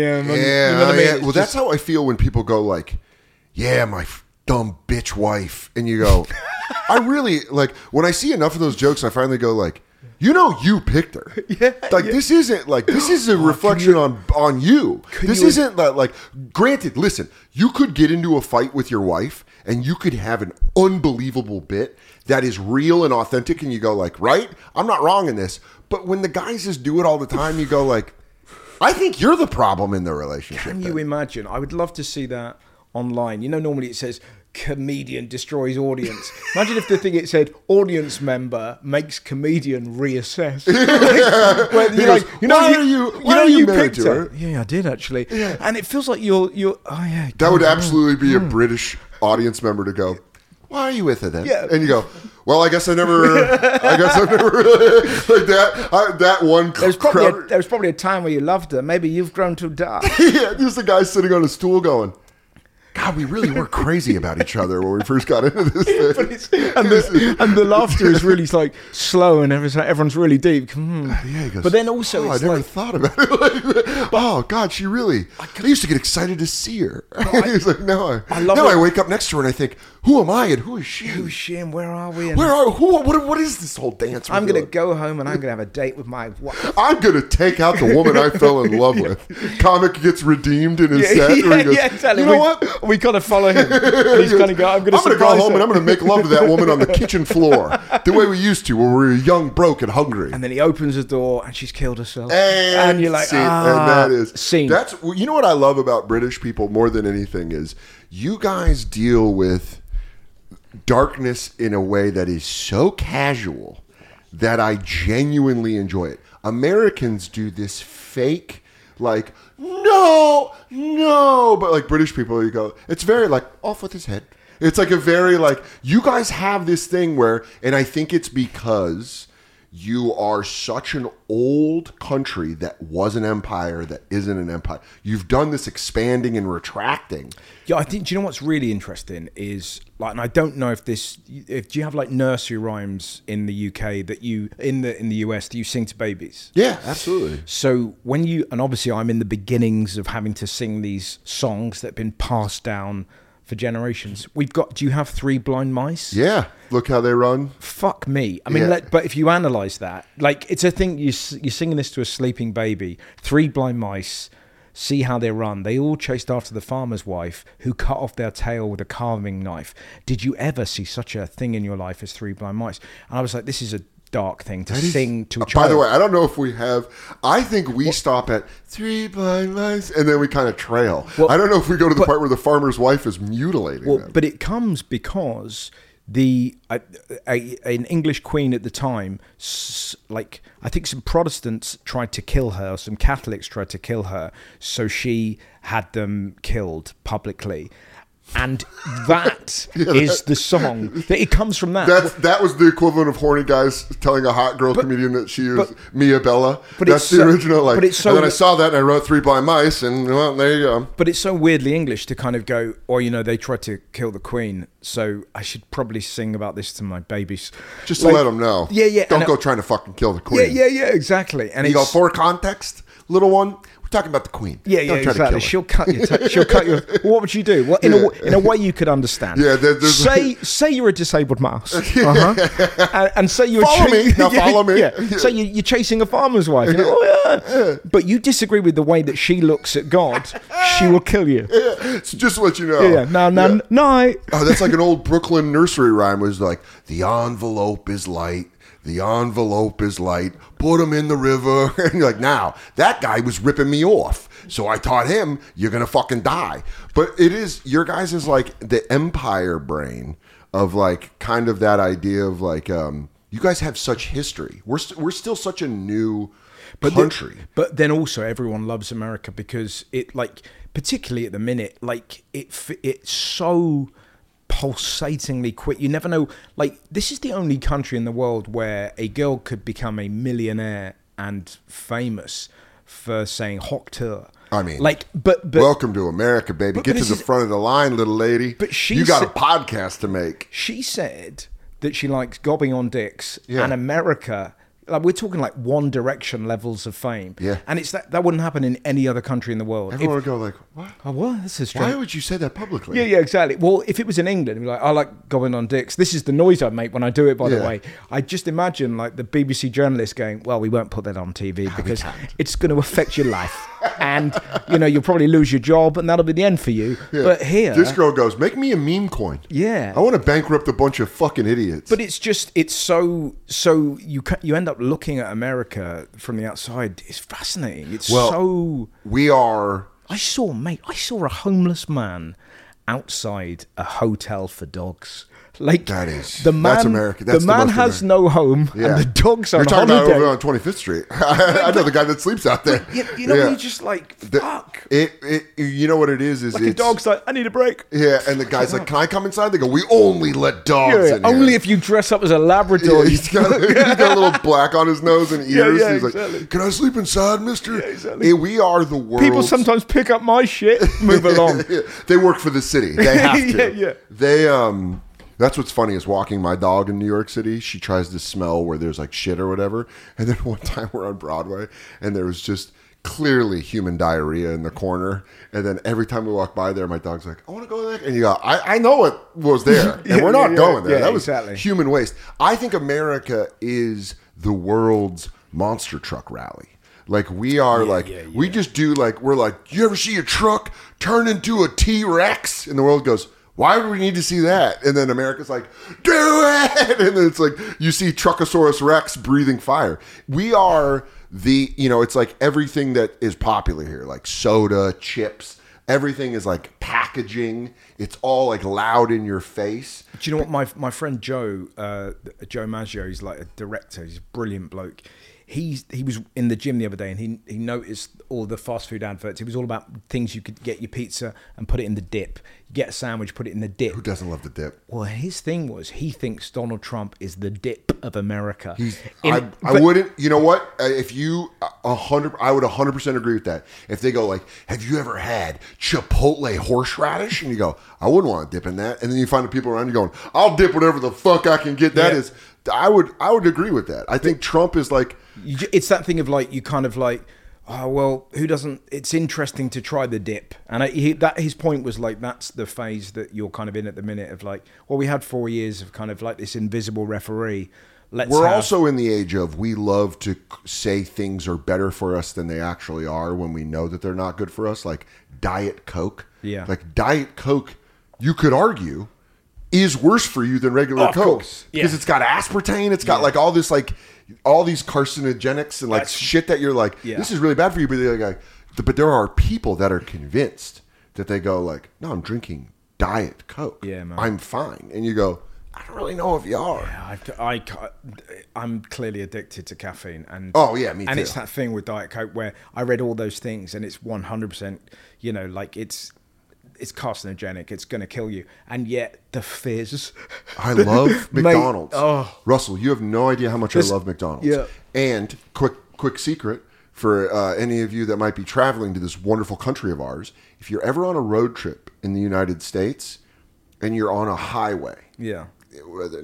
I mean? Well, that's how I feel when people go like, yeah, my dumb bitch wife. And you go, I really, like, when I see enough of those jokes, I finally go like, you picked her. This isn't like, this is a reflection on you. This isn't like, granted, listen, you could get into a fight with your wife and you could have an unbelievable bit that is real and authentic, and you go like, right? I'm not wrong in this. But when the guys just do it all the time, you go like, I think you're the problem in the relationship. Can you imagine? I would love to see that online. Normally it says comedian destroys audience. Imagine if the thing it said audience member makes comedian reassess. Why are you picked her? Yeah, I did actually. Yeah. And it feels like you're that would absolutely be a British audience member to go, why are you with her then? Yeah. And you go, well, I guess I've never really, like that one. There was probably a time where you loved her. Maybe you've grown to die. Yeah, there's the guy sitting on a stool going, God, we really were crazy about each other when we first got into this thing. And the laughter is really like slow and everyone's really deep. Yeah, he goes, but then also I never thought about it like that. Oh, God, she really... I used to get excited to see her. He's like, I wake up next to her and I think, who am I and who is she? Who's she and where are we? What is this whole dance? I'm going to go home and I'm going to have a date with my wife. I'm going to take out the woman I fell in love with. Comic gets redeemed in his set. He goes, exactly. You know what? We got to follow him. And he's going to go, I'm going to go home and I'm going to make love to that woman on the kitchen floor. The way we used to when we were young, broke, and hungry. And then he opens the door and she's killed herself. And you're like, and that is... Scene. That's, you know what I love about British people more than anything is you guys deal with darkness in a way that is so casual that I genuinely enjoy it. Americans do this fake, like, no, but like British people, you go, it's very like, off with his head. It's like a very like, you guys have this thing where, and I think it's because you are such an old country that was an empire that isn't an empire. You've done this expanding and retracting. Yeah, I think, do you know what's really interesting is, like, and I don't know if do you have like nursery rhymes in the UK that you, in the US, that you sing to babies? Yeah, absolutely. So when you, and obviously I'm in the beginnings of having to sing these songs that have been passed down for generations. Do you have Three Blind Mice? Yeah, look how they run. Fuck me. I mean, but if you analyze that, like, it's a thing, you're singing this to a sleeping baby. Three blind mice, see how they run. They all chased after the farmer's wife, who cut off their tail with a carving knife. Did you ever see such a thing in your life as Three Blind Mice? And I was like, this is a dark thing to sing to a child. By the way, I don't know if we have, I think we stop at Three Blind Mice and then we kind of trail. Well, I don't know if we go to the part where the farmer's wife is mutilating them. But it comes because an English queen at the time, like, I think some Protestants tried to kill her, some Catholics tried to kill her, so she had them killed publicly. And that is the song. It comes from that. That was the equivalent of horny guys telling a hot girl comedian that she was Mia Bella. That's the original. Like, and then I saw that and I wrote Three Blind Mice, and well, there you go. But it's so weirdly English to kind of go, or, they tried to kill the queen, so I should probably sing about this to my babies. Just to let them know. Yeah. Don't go trying to fucking kill the queen. Yeah, exactly. And you go, for context, little one, talking about the queen. Yeah, exactly. She'll cut your. What would you do? Well, in a way you could understand. Yeah. Say you're a disabled mouse, and say you're follow me. Yeah. So you're chasing a farmer's wife. But you disagree with the way that she looks at God. She will kill you. Yeah. So just to let you know. Yeah. No. Oh, that's like an old Brooklyn nursery rhyme. Was like, the envelope is light. The envelope is light. Put him in the river. And you're like, now, that guy was ripping me off. So I taught him, you're going to fucking die. But it is, your guys is like the empire brain of like kind of that idea of like, you guys have such history. We're still such a new country. But then also everyone loves America because it, like, particularly at the minute, like it's so pulsatingly quick. You never know. Like, this is the only country in the world where a girl could become a millionaire and famous for saying "Hochteur." I mean, like, but welcome to America, baby. Get to the front of the line, little lady. But you got a podcast to make. She said that she likes gobbing on dicks, and America. Like, we're talking like One Direction levels of fame. Yeah. And it's that wouldn't happen in any other country in the world. Everyone would go like, what? Oh, what? This is strange. Why would you say that publicly? Yeah, exactly. Well, if it was in England, it'd be like, I like gobbing on dicks. This is the noise I make when I do it, by the way. I just imagine like the BBC journalist going, well, we won't put that on TV because it's going to affect your life. And, you'll probably lose your job and that'll be the end for you. Yeah. But here... This girl goes, make me a meme coin. Yeah. I want to bankrupt a bunch of fucking idiots. But it's so you end up looking at America from the outside. It's fascinating. I saw a homeless man outside a hotel for dogs. Like, that's America. That's the man has no home, and the dogs are on holiday. You're talking about over on 25th Street. I know the guy that sleeps out there. You're just like, fuck. You know what it is? Like, a dog's like, I need a break. Yeah, and the guy's like, can I come inside? They go, we only let dogs in only here. if you dress up as a Labrador. Yeah, he's got a little black on his nose and ears. Yeah, he's exactly. like, can I sleep inside, mister? Yeah, exactly. Hey, we are the world. People sometimes pick up my shit. Move along. They work for the city. They have to. Yeah. They, that's what's funny is walking my dog in New York City. She tries to smell where there's like shit or whatever. And then one time we're on Broadway and there was just clearly human diarrhea in the corner. And then every time we walk by there, my dog's like, I want to go there. And you go, I know what was there. And we're not going there. That was human waste. I think America is the world's monster truck rally. Like, we are we just do like, we're like, you ever see a truck turn into a T-Rex? And the world goes, why would we need to see that? And then America's like, do it! And then it's like, you see Truckosaurus Rex breathing fire. We are it's like everything that is popular here, like soda, chips. Everything is like packaging. It's all like loud in your face. Do you know what my friend Joe Maggio, he's like a director. He's a brilliant bloke. He was in the gym the other day and he noticed all the fast food adverts. It was all about things you could get your pizza and put it in the dip. You get a sandwich, put it in the dip. Who doesn't love the dip? Well, his thing was he thinks Donald Trump is the dip of America. I wouldn't. You know what? If you 100, I would 100% agree with that. If they go like, "Have you ever had Chipotle horseradish?" and you go, "I wouldn't want to dip in that," and then you find the people around you going, "I'll dip whatever the fuck I can get." That is, I would agree with that. I think Trump is like, it's that thing of like you kind of like, oh well, who doesn't? It's interesting to try the dip, and his point was like that's the phase that you're kind of in at the minute of like, well, we had 4 years of kind of like this invisible referee. We're also in the age of we love to say things are better for us than they actually are when we know that they're not good for us, like Diet Coke. Yeah, like Diet Coke, you could argue is worse for you than regular Coke because it's got aspartame, it's got like all this like all these carcinogenics and like shit that you're like this is really bad for you, but they're like, but there are people that are convinced that they go like, no, I'm drinking Diet Coke, man. I'm fine, and you go, I don't really know if you are. Yeah, I'm clearly addicted to caffeine, and me too. And it's that thing with Diet Coke where I read all those things, and it's 100%, you know, like it's carcinogenic, it's going to kill you, and yet the fizz. I love McDonald's. Russell, you have no idea how much I love McDonald's. Yeah. And quick secret for any of you that might be traveling to this wonderful country of ours, if you're ever on a road trip in the United States and you're on a highway, whether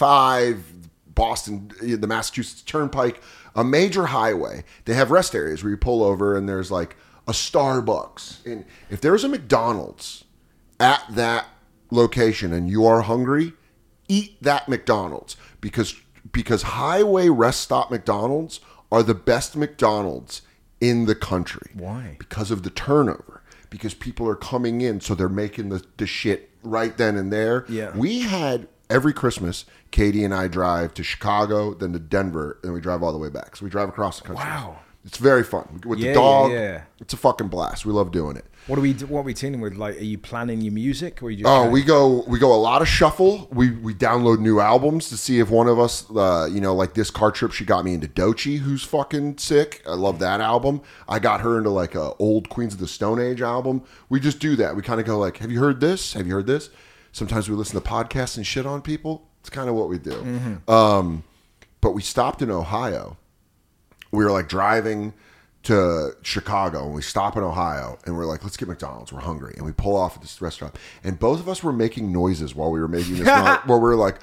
95, Boston, the Massachusetts Turnpike, a major highway, they have rest areas where you pull over and there's like a Starbucks. And if there's a McDonald's at that location and you are hungry, eat that McDonald's because highway rest stop McDonald's are the best McDonald's in the country. Why? Because of the turnover. Because people are coming in, so they're making the shit right then and there. Yeah. We had every Christmas, Katie and I drive to Chicago, then to Denver, and we drive all the way back. So we drive across the country. Wow. It's very fun. With the dog, yeah. It's a fucking blast. We love doing it. What are we teaming with? Like, are you planning your music, or are you just we go a lot of shuffle. We download new albums to see if one of us, like this car trip, she got me into Doechii, who's fucking sick. I love that album. I got her into like a old Queens of the Stone Age album. We just do that. We kind of go like, have you heard this? Have you heard this? Sometimes we listen to podcasts and shit on people. It's kind of what we do. Mm-hmm. But we stopped in Ohio. We were like driving to Chicago and we stop in Ohio and we're like, let's get McDonald's. We're hungry. And we pull off at this restaurant. And both of us were making noises while we were making this where we were like,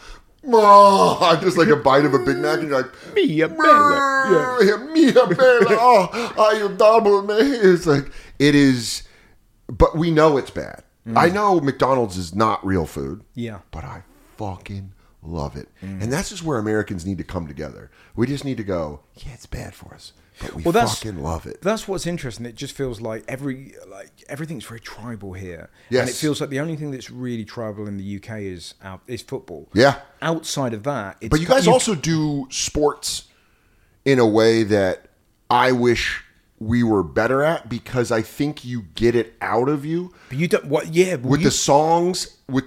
oh, just like a bite of a Big Mac. And you're like, Mia Bella. Yeah, Mia Bella. Oh, are you double, man? It's like, it is, but we know it's bad. I know McDonald's is not real food. Yeah. But I fucking love it. And that's just where Americans need to come together. We just need to go, yeah, it's bad for us, but we fucking love it. That's what's interesting. It just feels like everything's very tribal here. Yes. And it feels like the only thing that's really tribal in the UK is football. Yeah. Outside of that, it's but you guys also do sports in a way that I wish we were better at, because I think you get it out of you. But you don't. What? Yeah. With the songs, with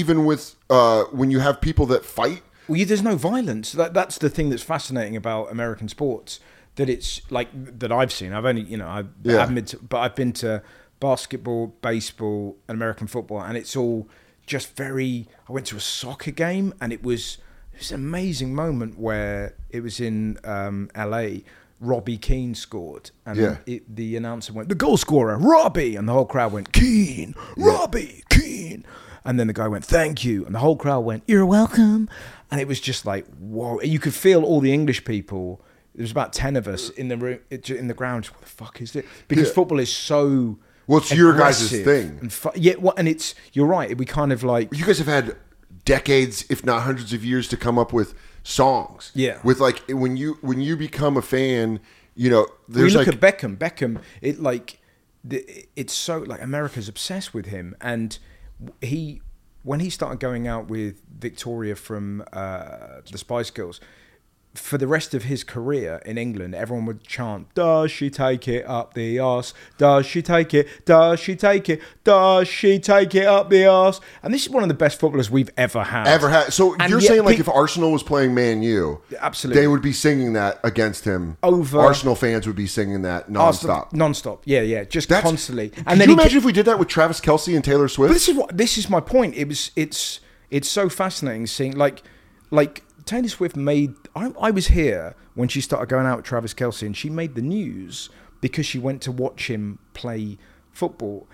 when you have people that fight. Well, there's no violence. That's the thing that's fascinating about American sports. That it's like that I've seen. I've only but I've been to basketball, baseball, and American football, and it's all just very. I went to a soccer game, and it was an amazing moment where it was in LA. Robbie Keane scored, and the announcer went, "The goal scorer, Robbie," and the whole crowd went, "Keane, Robbie, Keane," and then the guy went, "Thank you," and the whole crowd went, "You're welcome," and it was just like, whoa! You could feel all the English people. There was about 10 of us in the room, in the ground. What the fuck is it? Because football is so it's your guys' thing, and it's you're right. We kind of like you guys have had decades, if not hundreds of years, to come up with songs. Yeah. With like when you become a fan, there's look at Beckham. It's so like America's obsessed with him, and when he started going out with Victoria from the Spice Girls, for the rest of his career in England, everyone would chant, "Does she take it up the arse? Does she take it? Does she take it? Does she take it up the arse?" And this is one of the best footballers we've ever had. So and you're saying like if Arsenal was playing Man U, absolutely, they would be singing that against him. Over Arsenal fans would be singing that nonstop. Nonstop. Yeah, just constantly. And then you imagine if we did that with Travis Kelce and Taylor Swift? But this is my point. It's so fascinating seeing like Taylor Swift made. I was here when she started going out with Travis Kelce, and she made the news because she went to watch him play football.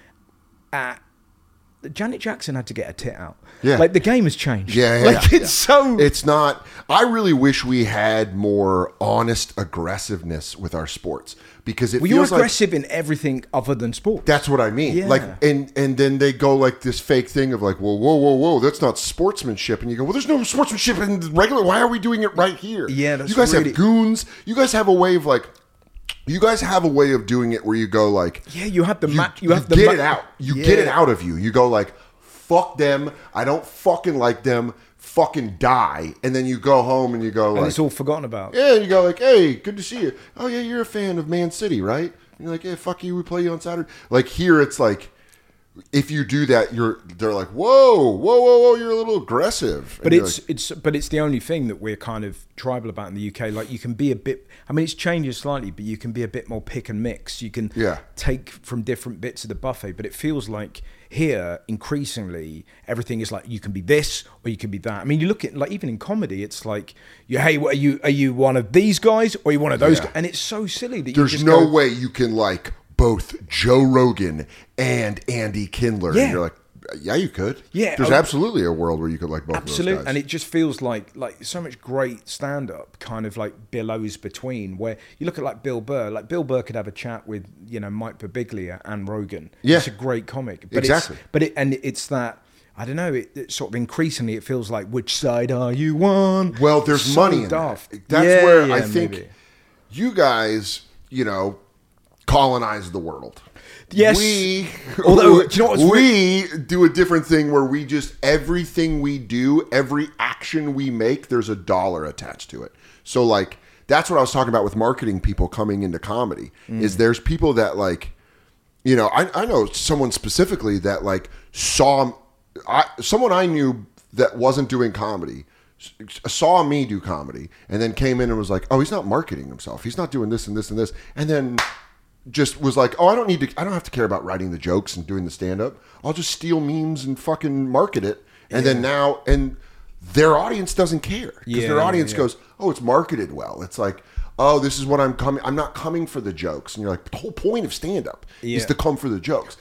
Janet Jackson had to get her tit out. Yeah, like the game has changed. So. It's not. I really wish we had more honest aggressiveness with our sports because it feels you're aggressive in everything other than sport. That's what I mean. Yeah. Like, and then they go like this fake thing of like, whoa, that's not sportsmanship, and you go, well, there's no sportsmanship in regular. Why are we doing it right here? Yeah, that's you guys have goons. You guys have a way of like. You guys have a way of doing it where you go like, yeah, you have the get it out. You get it out of you. You go like, fuck them. I don't fucking like them. Fucking die. And then you go home and you go like, it's all forgotten about. Yeah, you go like, hey, good to see you. Oh yeah, you're a fan of Man City, right? And you're like, yeah, fuck you. We play you on Saturday. Like here, it's like. If you do that, they're like, whoa, you're a little aggressive. But it's the only thing that we're kind of tribal about in the UK. Like you can be a bit. I mean, it's changing slightly, but you can be a bit more pick and mix. You can take from different bits of the buffet. But it feels like here, increasingly, everything is like you can be this or you can be that. I mean, you look at like even in comedy, it's like, hey, what, are you one of these guys or are you one of those guys? And it's so silly that there's no way you can like. Both Joe Rogan and Andy Kindler. Yeah. And you're like, yeah, you could. Yeah. There's absolutely a world where you could like both of those guys. And it just feels like so much great stand-up kind of like billows between where you look at like Bill Burr. Like Bill Burr could have a chat with, Mike Birbiglia and Rogan. Yeah. It's a great comic. But exactly. It's that... I don't know. It sort of increasingly it feels like which side are you on? Well, there's so money in daft. that. That's where I think maybe. You guys, colonize the world. Yes. Although, do you know what we do a different thing where we just everything we do, every action we make, there's a dollar attached to it. So like that's what I was talking about with marketing people coming into comedy. Is there's people that like, I know someone specifically that like someone I knew that wasn't doing comedy. Saw me do comedy and then came in and was like, oh, he's not marketing himself. He's not doing this and this and this. And then just was like, oh, I don't have to care about writing the jokes and doing the stand-up. I'll just steal memes and fucking market it. And then and their audience doesn't care. Because their audience goes, oh, it's marketed well. It's like, oh, this is what I'm not coming for the jokes. And you're like, the whole point of stand-up is to come for the jokes.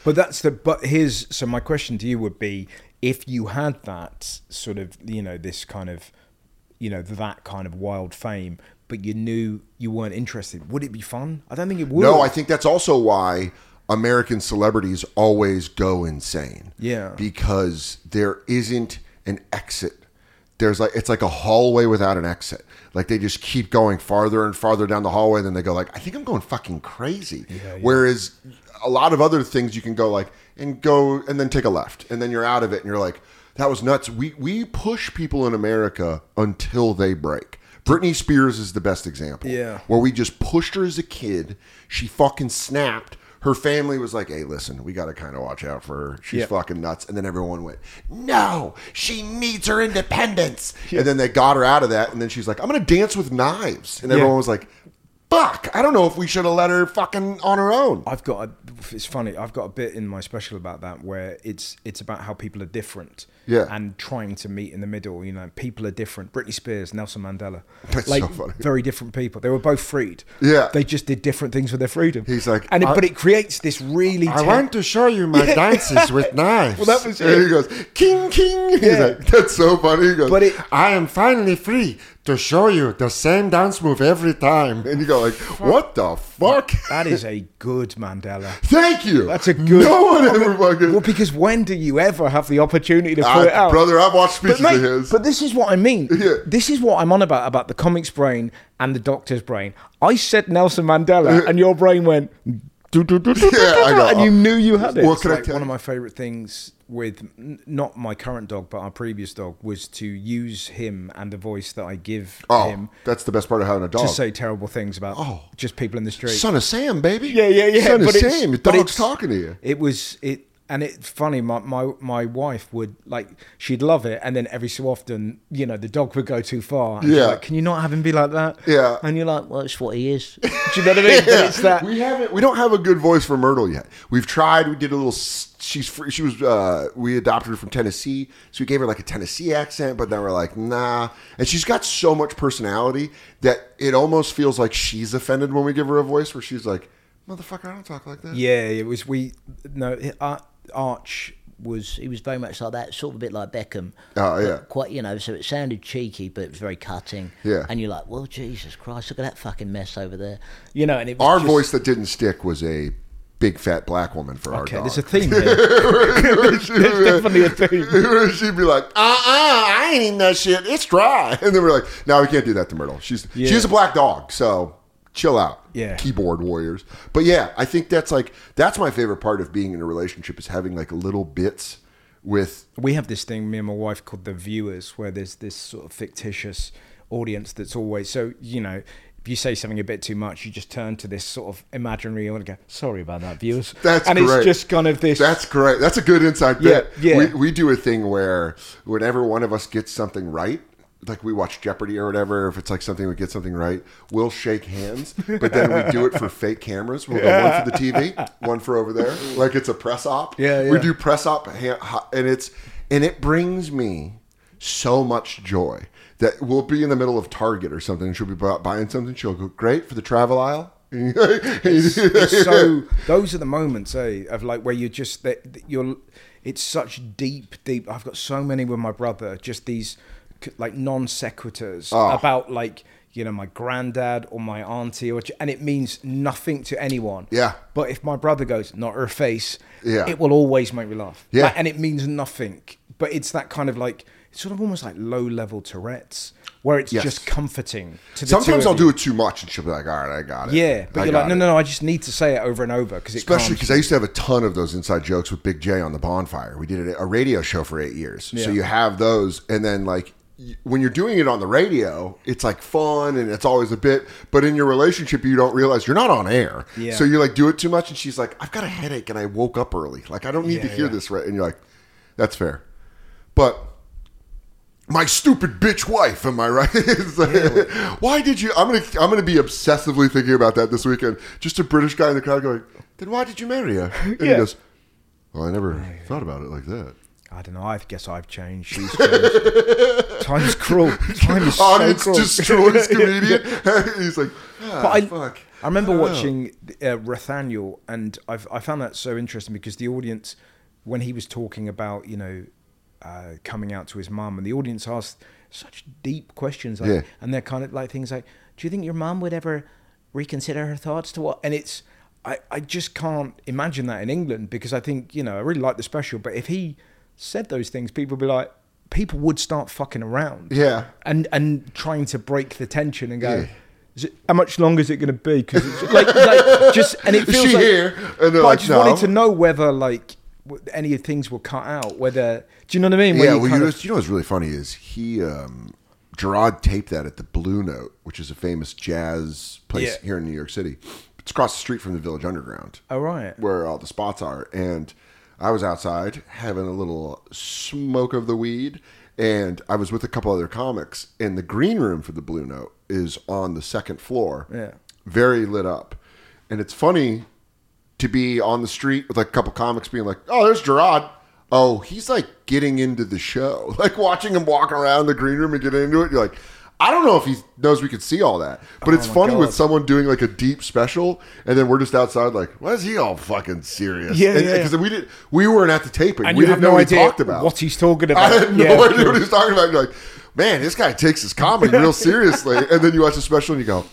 So my question to you would be, if you had that sort of, this kind of, that kind of wild fame, but you knew you weren't interested, would it be fun? I don't think it would. No, I think that's also why American celebrities always go insane. Yeah. Because there isn't an exit. It's like a hallway without an exit. Like they just keep going farther and farther down the hallway, and then they go like, I think I'm going fucking crazy. Yeah. Whereas a lot of other things you can go like, and then take a left, and then you're out of it, and you're like, that was nuts. We push people in America until they break. Britney Spears is the best example. Yeah. Where we just pushed her as a kid. She fucking snapped. Her family was like, hey, listen, we got to kind of watch out for her. She's fucking nuts. And then everyone went, no, she needs her independence. And then they got her out of that. And then she's like, I'm going to dance with knives. And everyone was like, fuck, I don't know if we should have let her fucking on her own. It's funny, I've got a bit in my special about that where it's about how people are different. Yeah. And trying to meet in the middle, people are different. Britney Spears, Nelson Mandela. That's so funny. Very different people. They were both freed. Yeah. They just did different things with their freedom. He's like, but it creates this really... I want to show you my dances with knives. Well, that was it. And he goes, king, king. He's like, that's so funny. He goes, I am finally free to show you the same dance move every time. And you go like, what the fuck? That is a good Mandela. Thank you. That's a good... No one ever fucking... Well, because when do you ever have the opportunity to put it out? Brother, I've watched speeches of his. But this is what I mean. Yeah. This is what I'm on about the comic's brain and the doctor's brain. I said Nelson Mandela and your brain went... I know. And you knew you had it. What can I tell one of you? my favorite things with not my current dog, but our previous dog, was to use him and the voice that I give him that's the best part of having a dog. to say terrible things about just people in the street. Son of Sam, baby. Yeah. Son of But it's- Sam. Your but dog's it's- talking to you. And it's funny, my wife would, like, she'd love it, and then every so often, you know, the dog would go too far. And she's Yeah. like, can you not have him be like that? Yeah. And you're like, well, it's what he is. Do you know what I mean? But it's that. We don't have a good voice for Myrtle yet. We've tried. We did a little. We adopted her from Tennessee, so we gave her like a Tennessee accent. But then we're like, nah. And she's got so much personality that it almost feels like she's offended when we give her a voice where she's like, motherfucker, I don't talk like that. Yeah, it was Arch he was very much like that, sort of a bit like Beckham. Oh, yeah. But quite, you know, so it sounded cheeky, but it was very cutting. Yeah. And you're like, well, Jesus Christ, look at that fucking mess over there. you know, and it was Our just, voice that didn't stick was a big fat black woman for our Okay, dog. there's a theme here. There's definitely a theme. She'd be like, I ain't eating that shit. It's dry. And then we're like, no, we can't do that to Myrtle. She's a black dog, so chill out. Yeah. Keyboard warriors. But yeah, I think that's my favorite part of being in a relationship is having like little bits with. We have this thing, me and my wife, called the viewers, where there's this sort of fictitious audience that's always, so, you know, if you say something a bit too much, you just turn to this sort of imaginary audience and go, sorry about that, viewers. That's and great. It's just kind of this. That's great. That's a good inside bit. Yeah. We do a thing where whenever one of us gets something right, like we watch Jeopardy or whatever, if it's like something we get something right, we'll shake hands, but then we do it for fake cameras. We'll go one for the TV, one for over there, like it's a press op. Yeah. We do press op, and it brings me so much joy that we'll be in the middle of Target or something, and she'll be buying something. She'll go, great, for the travel aisle. It's so those are the moments, of like where you're just it's such deep. I've got so many with my brother, just these like non sequiturs about, like, you know, my granddad or my auntie, and it means nothing to anyone. Yeah. But if my brother goes, not her face, Yeah. it will always make me laugh. Yeah. Like, and it means nothing. But it's that kind of like, it's sort of almost like low level Tourette's, where it's Yes. just comforting to the Sometimes two I'll of do you. it too much, and she'll be like, all right, I got it. Yeah, but I you're got like, it. no, I just need to say it over and over because it Especially calms because I used to have a ton of those inside jokes with Big J on the Bonfire. We did a radio show for 8 years. So Yeah. you have those, and then like when you're doing it on the radio, it's like fun and it's always a bit. But in your relationship, you don't realize you're not on air. Yeah. So you like do it too much, and she's like, I've got a headache and I woke up early. Like I don't need to hear this right. And you're like, that's fair. But my stupid bitch wife, am I right? It's like, why did you? I'm gonna be obsessively thinking about that this weekend. Just a British guy in the crowd going, then why did you marry her? And he goes, well, I never thought about it like that. I don't know. I guess I've changed. She's changed. Time's cruel. Time is so Audience cruel. destroys comedian. He's like, fuck. I remember watching Rathaniel, and I found that so interesting because the audience, when he was talking about, you know, coming out to his mum, and the audience asked such deep questions, like, and they're kind of like things like, do you think your mum would ever reconsider her thoughts to what? And it's, I just can't imagine that in England, because I think, you know, I really like the special, but if he said those things, people would be like, people would start fucking around, and trying to break the tension and go, how much longer is it going to be? Because it's like just, and it feels Is she like, here? And they're but like, I just no. wanted to know whether like any of things were cut out. Whether, do you know what I mean? Yeah. Well, you know what's really funny is he Gerard taped that at the Blue Note, which is a famous jazz place here in New York City. It's across the street from the Village Underground. Oh, right. Where all the spots are. And I was outside having a little smoke of the weed, and I was with a couple other comics, and the green room for the Blue Note is on the second floor. Yeah. Very lit up. And it's funny to be on the street with like a couple comics being like, oh, there's Gerard. Oh, he's like getting into the show. Like watching him walk around the green room and get into it. You're like, I don't know if he knows we could see all that. But it's funny with someone doing like a deep special, and then we're just outside like, why is he all fucking serious? Yeah, Because we weren't at the taping. And we you didn't have know no what idea he talked about. what he's talking about. I had no idea what he was talking about. You're like, man, this guy takes his comedy real seriously. And then you watch the special and you go,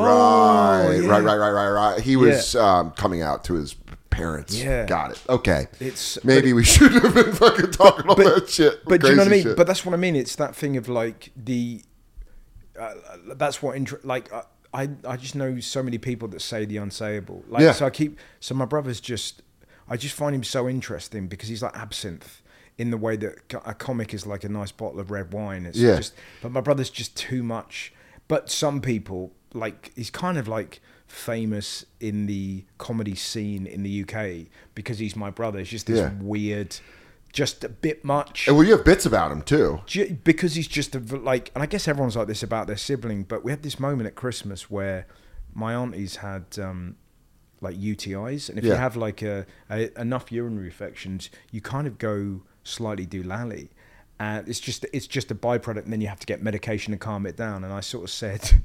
right. He was coming out to his parents. Yeah. Got it. Okay. Maybe we shouldn't have been fucking talking all that shit. But do you know what I mean? Shit. But that's what I mean. It's that thing of like that's what I just know so many people that say the unsayable. Like, so my brother's I just find him so interesting because he's like absinthe in the way that a comic is like a nice bottle of red wine. It's but my brother's just too much. But some people, like, he's kind of like famous in the comedy scene in the UK because he's my brother. He's just this weird, just a bit much. And well, you have bits about him too. Because he's just like, and I guess everyone's like this about their sibling, but we had this moment at Christmas where my aunties had like UTIs, and if you have like enough urinary infections, you kind of go slightly doolally. And it's just a byproduct, and then you have to get medication to calm it down. And I sort of said,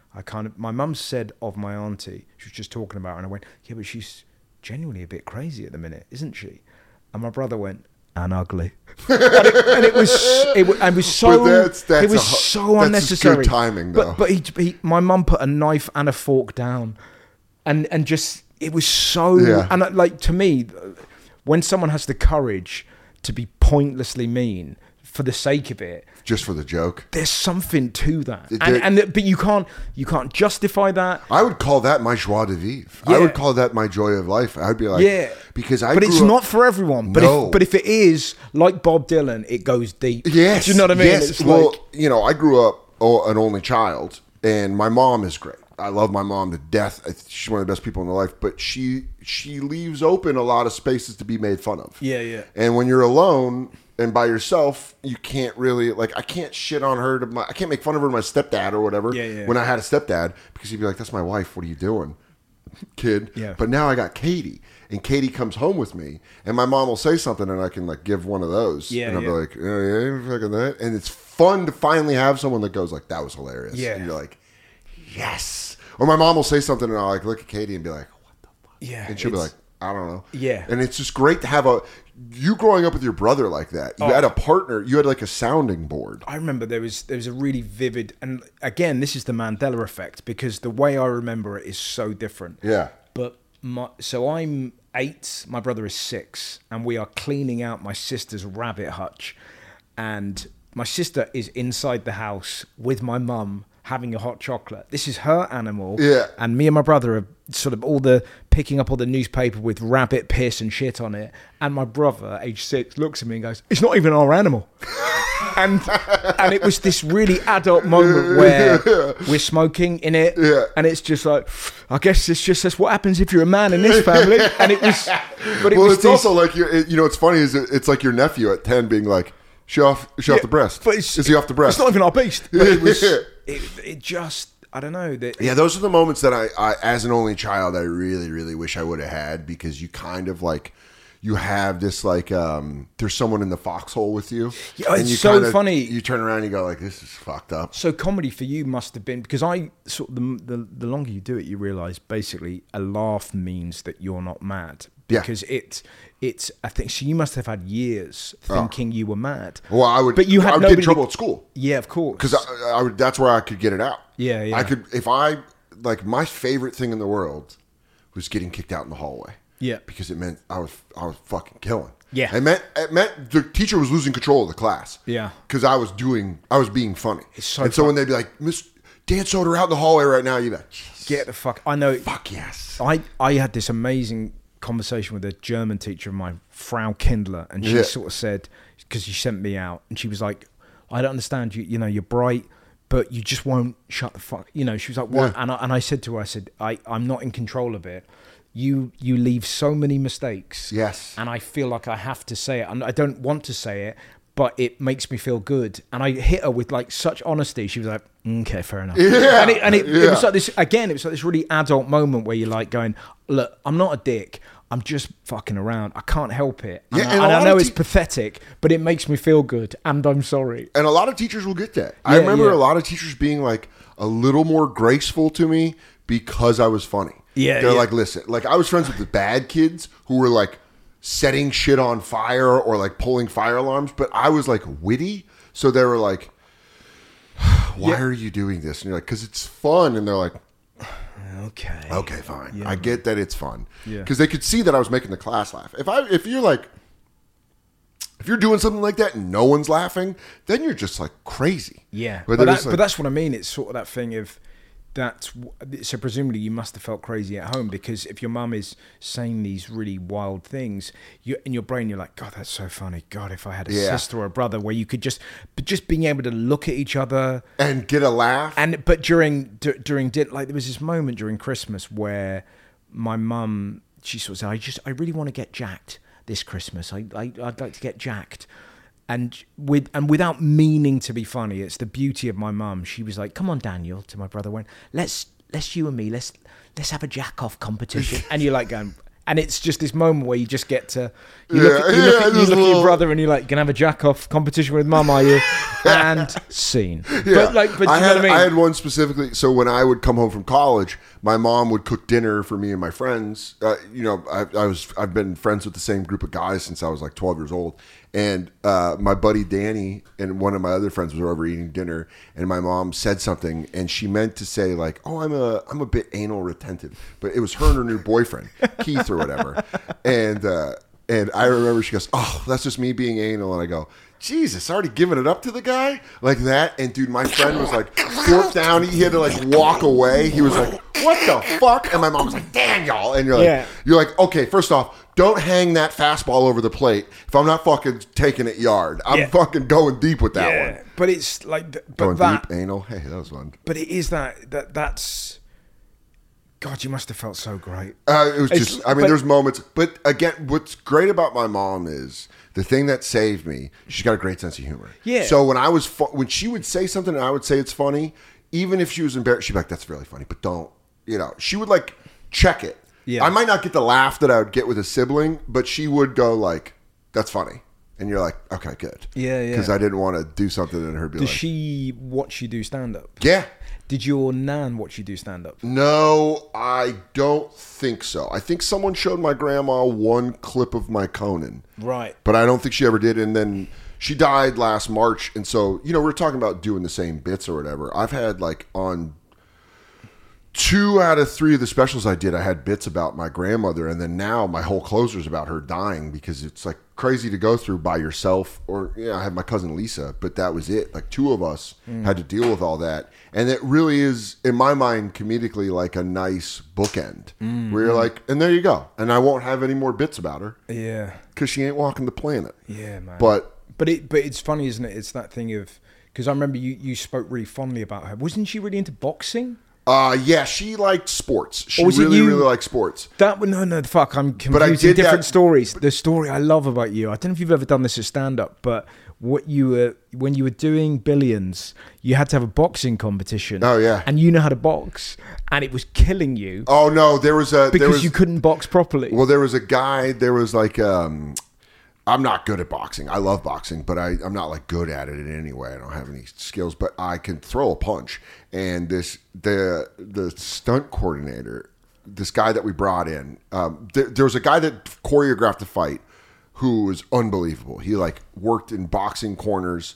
my mum said of my auntie, she was just talking about her, and I went, yeah, but she's genuinely a bit crazy at the minute, isn't she? And my brother went, and ugly. and it was so unnecessary. Good timing, though. But my mum put a knife and a fork down, and just, it was so, and like, to me, when someone has the courage to be pointlessly mean for the sake of it, just for the joke, there's something to that. But you can't justify that. I would call that my joie de vivre. I would call that my joy of life. I'd be like, because but it's not for everyone. But if it is, like Bob Dylan, it goes deep. Yes, do you know what I mean? Yes. It's well, you know, I grew up an only child, and my mom is great. I love my mom to death. She's one of the best people in my life, but she leaves open a lot of spaces to be made fun of. Yeah. And when you're alone and by yourself, you can't really, like, I can't shit on her. I can't make fun of her to my stepdad or whatever. When I had a stepdad, because he'd be like, "That's my wife. What are you doing, kid?" Yeah. But now I got Katie, and Katie comes home with me, and my mom will say something, and I can like give one of those, and I'll be like, "Oh yeah, fucking that," and it's fun to finally have someone that goes like, "That was hilarious." Yeah. And you're like, yes. Or my mom will say something, and I'll like look at Katie and be like, "What the fuck?" Yeah. And she'll be like, "I don't know." Yeah. And it's just great to have you growing up with your brother like that. You had a partner. You had like a sounding board. I remember there was a really vivid, and again, this is the Mandela effect, because the way I remember it is so different. Yeah. But so I'm 8, my brother is 6, and we are cleaning out my sister's rabbit hutch, and my sister is inside the house with my mum having a hot chocolate. This is her animal. Yeah. And me and my brother are sort of picking up all the newspaper with rabbit piss and shit on it. And my brother, age 6, looks at me and goes, "It's not even our animal." and it was this really adult moment where we're smoking in it. Yeah. And it's just like, I guess that's what happens if you're a man in this family. And it was, but it was it's also like, it's funny is it's like your nephew at 10 being like, She off the breast. But is he off the breast? It's not even our beast. But it was, it just, I don't know. Those are the moments that I, as an only child, I really, really wish I would have had, because you kind of like, you have this like, there's someone in the foxhole with you. Yeah, it's so funny. You turn around and you go like, this is fucked up. So comedy for you must have been, because I sort of, the longer you do it, you realize basically a laugh means that you're not mad. Because it's I think, so you must have had years thinking you were mad. Well, I would get in trouble at school. Yeah, of course. Because I would, that's where I could get it out. Yeah. I could, like, my favorite thing in the world was getting kicked out in the hallway. Yeah. Because it meant I was fucking killing. Yeah. It meant the teacher was losing control of the class. Yeah. Because I was being funny. It's so and so when they'd be like, "Miss Dan Soder out in the hallway right now," you'd be like, "Get the fuck." I know. Fuck yes. I had this amazing conversation with a German teacher of mine, Frau Kindler, and she sort of said, because she sent me out, and she was like, "I don't understand, you know, you're bright, but you just won't shut the fuck," you know. She was like, "What?" And I said to her, I said, I'm not in control of it. You leave so many mistakes. Yes. And I feel like I have to say it, and I don't want to say it, but it makes me feel good. And I hit her with like such honesty. She was like, "Okay, fair enough." Yeah. It was like this, again, it was like this really adult moment where you're like going, "Look, I'm not a dick. I'm just fucking around. I can't help it." And I know it's pathetic, but it makes me feel good, and I'm sorry. And a lot of teachers will get that. I remember a lot of teachers being like a little more graceful to me because I was funny. They're like, "Listen," like I was friends with the bad kids who were like setting shit on fire or like pulling fire alarms, but I was like witty. So they were like, "Why are you doing this?" And you're like, "Because it's fun." And they're like, Okay, fine. Yeah, I get that it's fun. Yeah. Because they could see that I was making the class laugh. If you're doing something like that and no one's laughing, then you're just like crazy. Yeah. But that's what I mean. It's sort of that thing of, so presumably you must have felt crazy at home, because if your mum is saying these really wild things, you in your brain you're like, God, that's so funny. God, if I had a sister or a brother where you could just being able to look at each other and get a laugh. But during like there was this moment during Christmas where my mum, she sort of said, I really want to get jacked this Christmas. I'd like to get jacked. And without meaning to be funny, it's the beauty of my mum. She was like, "Come on, Daniel," to my brother. Went, let's you and me, let's have a jack off competition. And you're like going, and it's just this moment where you just get to look at your brother and you're like, "Gonna have a jack off competition with mum, are you?" And scene. Yeah. But you know what I mean? I had one specifically. So when I would come home from college, my mom would cook dinner for me and my friends. I've been friends with the same group of guys since I was like 12 years old. And my buddy Danny and one of my other friends were over eating dinner, and my mom said something, and she meant to say like, "Oh, I'm a bit anal retentive," but it was her and her new boyfriend Keith or whatever. And I remember she goes, "Oh, that's just me being anal," and I go, Jesus, already giving it up to the guy like that. And dude, my friend was like, fork down. He had to like walk away. He was like, what the fuck? And my mom was like, Daniel. And you're like, okay, first off, don't hang that fastball over the plate. If I'm not fucking taking it yard, I'm fucking going deep with that one. But it's like, going deep, anal. Hey, that was fun. But it is that's. God, you must have felt so great. It was just, there's moments. But again, what's great about my mom is the thing that saved me, she's got a great sense of humor. Yeah. So when she would say something and I would say it's funny, even if she was embarrassed, she'd be like, that's really funny, but don't, she would like check it. Yeah. I might not get the laugh that I would get with a sibling, but she would go like, that's funny. And you're like, okay, good. Yeah. Because I didn't want to do something and her be like. Does she watch you do stand-up? Yeah. Did your nan watch you do stand-up? No, I don't think so. I think someone showed my grandma one clip of my Conan. Right. But I don't think she ever did. And then she died last March. And so, we were talking about doing the same bits or whatever. I've had like on 2 out of 3 of the specials I did, I had bits about my grandmother. And then now my whole closer is about her dying, because it's like crazy to go through by yourself. Or, I had my cousin Lisa, but that was it. Like 2 of us had to deal with all that. And it really is, in my mind, comedically like a nice bookend. Where you're like, and there you go. And I won't have any more bits about her. Yeah. Because she ain't walking the planet. Yeah, man. But it's funny, isn't it? It's that thing of, because I remember you spoke really fondly about her. Wasn't she really into boxing? Yeah, she liked sports. She really liked sports. No, fuck, I'm confusing different stories. The story I love about you, I don't know if you've ever done this at stand-up, but when you were doing Billions, you had to have a boxing competition. Oh, yeah. And you know how to box, and it was killing you. Oh, no, because you couldn't box properly. Well, there was a guy, there was like... I'm not good at boxing. I love boxing, but I'm not like good at it in any way. I don't have any skills, but I can throw a punch. And the stunt coordinator, this guy that we brought in, there was a guy that choreographed the fight who was unbelievable. He like worked in boxing corners.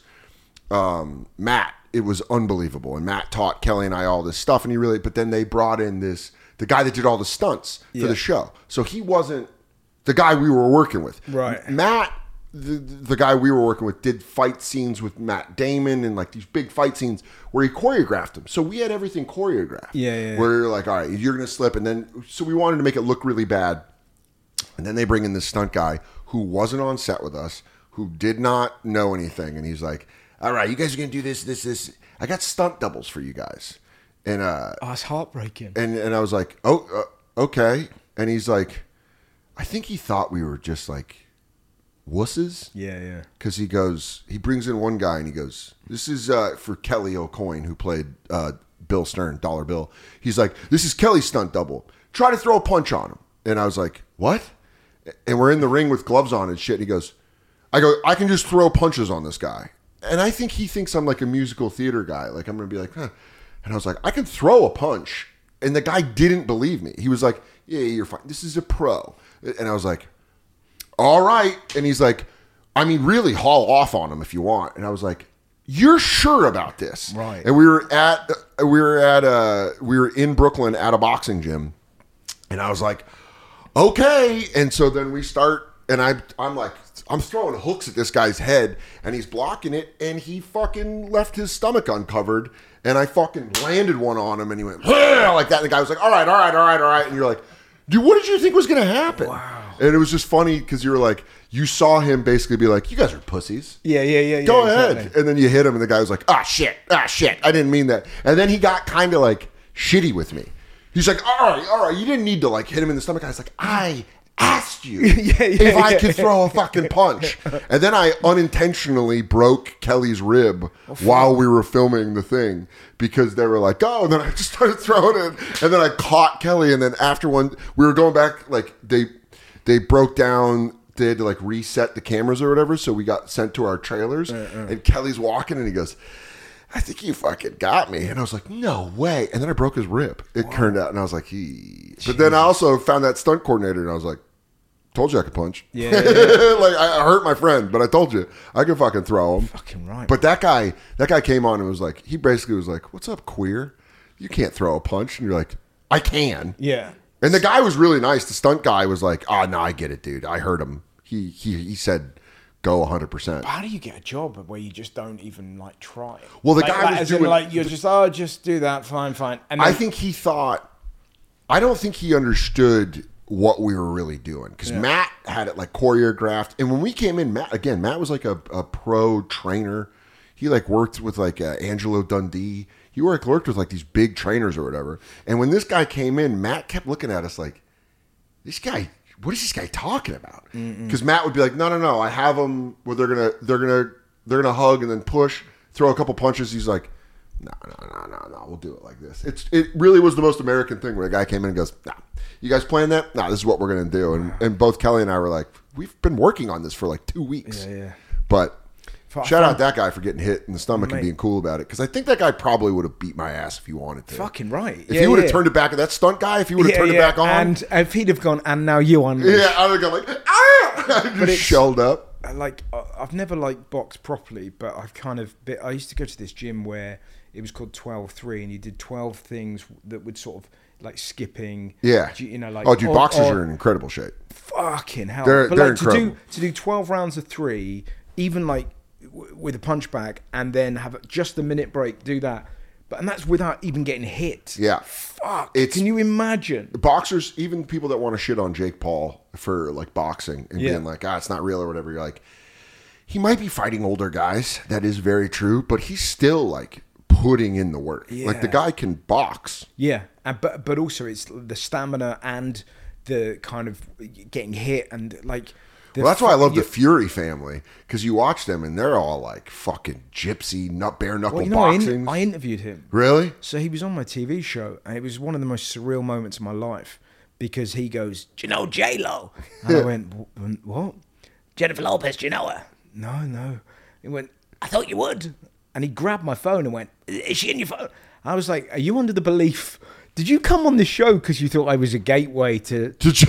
Matt, it was unbelievable. And Matt taught Kelly and I all this stuff. And but then they brought in the guy that did all the stunts for the show. So he wasn't the guy we were working with. Right. Matt, the guy we were working with, did fight scenes with Matt Damon and like these big fight scenes where he choreographed them. So we had everything choreographed. Yeah. Where you're like, all right, you're going to slip. And then, so we wanted to make it look really bad. And then they bring in this stunt guy who wasn't on set with us, who did not know anything. And he's like, all right, you guys are going to do this. I got stunt doubles for you guys. And it's heartbreaking. And I was like, okay. And he's like, I think he thought we were just like wusses. Yeah. Because he brings in one guy and he goes, this is for Kelly O'Coin, who played Bill Stern, Dollar Bill. He's like, this is Kelly's stunt double. Try to throw a punch on him. And I was like, what? And we're in the ring with gloves on and shit. And he goes, I can just throw punches on this guy. And I think he thinks I'm like a musical theater guy. Like I'm going to be like, huh. And I was like, I can throw a punch. And the guy didn't believe me. He was like, yeah, you're fine. This is a pro. And I was like, all right. And he's like, I mean, really haul off on him if you want. And I was like, you're sure about this? Right. And we were in Brooklyn at a boxing gym. And I was like, okay. And so then we start, and I'm like, I'm throwing hooks at this guy's head and he's blocking it. And he fucking left his stomach uncovered. and I fucking landed one on him, and he went like that. And the guy was like, all right. And you're like, dude, what did you think was going to happen? Wow. And it was just funny because you were like, you saw him basically be like, you guys are pussies. Yeah. Go ahead. Exactly. And then you hit him, and the guy was like, shit. I didn't mean that. And then he got kind of like shitty with me. He's like, all right. You didn't need to like hit him in the stomach. I was like, I asked you if I could throw a fucking punch. And then I unintentionally broke Kelly's rib while we were filming the thing because they were like, oh, and then I just started throwing it. And then I caught Kelly. And then after one, we were going back, like they broke down. They had to like reset the cameras or whatever. So we got sent to our trailers and Kelly's walking and he goes, I think you fucking got me. And I was like, no way. And then I broke his rib. It turned out. And I was like, But then I also found that stunt coordinator and I was like, told you I could punch. Yeah. Like I hurt my friend, but I told you I could fucking throw him. Fucking right. But that guy came on and was like, he basically was like, what's up, queer? You can't throw a punch. And you're like, I can. Yeah. And the guy was really nice. The stunt guy was like, oh, no, I get it, dude. I heard him. He said, go 100%. How do you get a job where you just don't even like try? Well, the like, guy like, was as doing in, like you're just do that, fine. And then, I think he thought, I don't think he understood what we were really doing because Matt had it like choreographed. And when we came in, Matt was like a pro trainer. He like worked with like Angelo Dundee. He worked with like these big trainers or whatever. And when this guy came in, Matt kept looking at us like, this guy, what is this guy talking about? Because Matt would be like, no, I have them where they're gonna hug and then push, throw a couple punches. He's like, no, we'll do it like this. It really was the most American thing when a guy came in and goes, nah, you guys playing that? Nah, this is what we're gonna do. And both Kelly and I were like, we've been working on this for like 2 weeks. Yeah. But shout out that guy for getting hit in the stomach and being cool about it. Because I think that guy probably would have beat my ass if he wanted to. Fucking right. If he would have turned it back, that stunt guy, if he would have turned it back on. And if he'd have gone, and now you on. Yeah, I would have gone like, ah! But just shelled up. Like, I've never like boxed properly, but I've kind of I used to go to this gym where it was called 12-3 and you did 12 things that would sort of like skipping. Yeah. You know, like. Oh, dude, boxers are in incredible shape. Fucking hell. They're like incredible. to do 12 rounds of 3, even like with a punch bag, and then have just a minute break, do that. And that's without even getting hit. Yeah. Fuck. Can you imagine? Boxers, even people that want to shit on Jake Paul for like boxing and being like, it's not real or whatever, you're like, he might be fighting older guys. That is very true, but he's still like putting in the work. Yeah. Like the guy can box. Yeah. But also it's the stamina and the kind of getting hit and like. Well, that's why I love the Fury family, because you watch them and they're all like fucking gypsy, bare knuckle boxing. I interviewed him. Really? So he was on my TV show, and it was one of the most surreal moments of my life because he goes, "Do you know J-Lo?" And I went, "What? Jennifer Lopez, do you know her? No." He went, I thought you would. and he grabbed my phone and went, Is she in your phone? I was like, "Are you under the belief? Did you come on this show because you thought I was a gateway to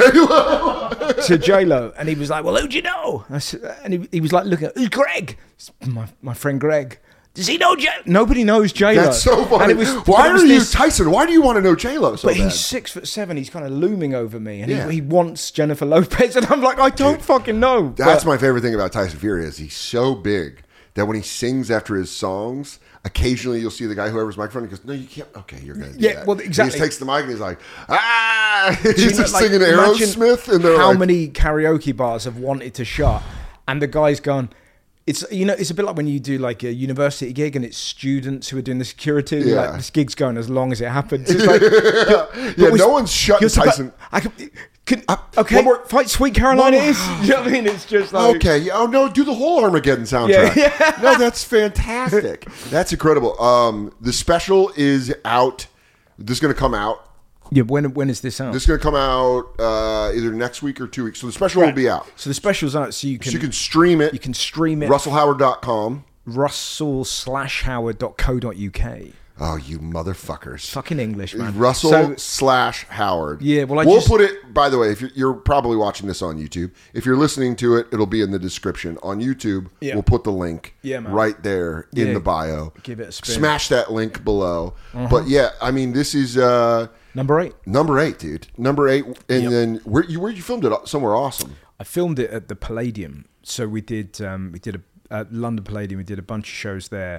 J-Lo? to J-Lo?" And he was like, "Well, who'd you know?" I said, and he was like, "Looking, who's Greg? It's my friend Greg." Does he know J-Lo? Nobody knows J-Lo. That's so funny. And it was, why it was are you, this- Tyson? Why do you want to know J-Lo so But bad? he's 6'7". He's kind of looming over me, and Yeah. he wants Jennifer Lopez, and I'm like, I don't fucking know. That's But- my favorite thing about Tyson Fury is he's so big that when he sings after his songs, occasionally you'll see the guy whoever's microphone. He goes, "No, you can't." Okay, you're gonna do Yeah, that. well, And exactly. he just takes the mic and he's like, "Ah!" He's You know, just like, singing imagine Aerosmith, and they're how like, many karaoke bars have wanted to shut, and the guy's gone. It's it's a bit like when you do like a university gig and it's students who are doing the security. Yeah. Like, this gig's going as long as it happens. It's like, Yeah, no one's shutting you're supposed- Tyson. Okay, one more- fight Sweet Caroline it is. You know what I mean? It's just like Okay, yeah, oh no, do the whole Armageddon soundtrack. Yeah. No, that's fantastic. That's incredible. The special is out. This is going to come out. Yeah, when is this out? This is going to come out either next week or 2 weeks. So the special will be out. So the special's out, so you can stream it. you can stream it. RussellHoward.com. Russell/Howard.co.uk. Oh, you motherfuckers. Fucking English, man. Russell/Howard. Yeah, well, we'll put it, by the way, if you're probably watching this on YouTube. If you're listening to it, it'll be in the description. On YouTube, Yeah. we'll put the link Yeah, man. right there in Yeah. the bio. Give it a spin. Smash that link below. But yeah, I mean, this is Number 8. number 8, dude. Number 8. And Yep. then where you filmed it somewhere awesome. I filmed it at the Palladium. So we did a London Palladium. We did a bunch of shows there,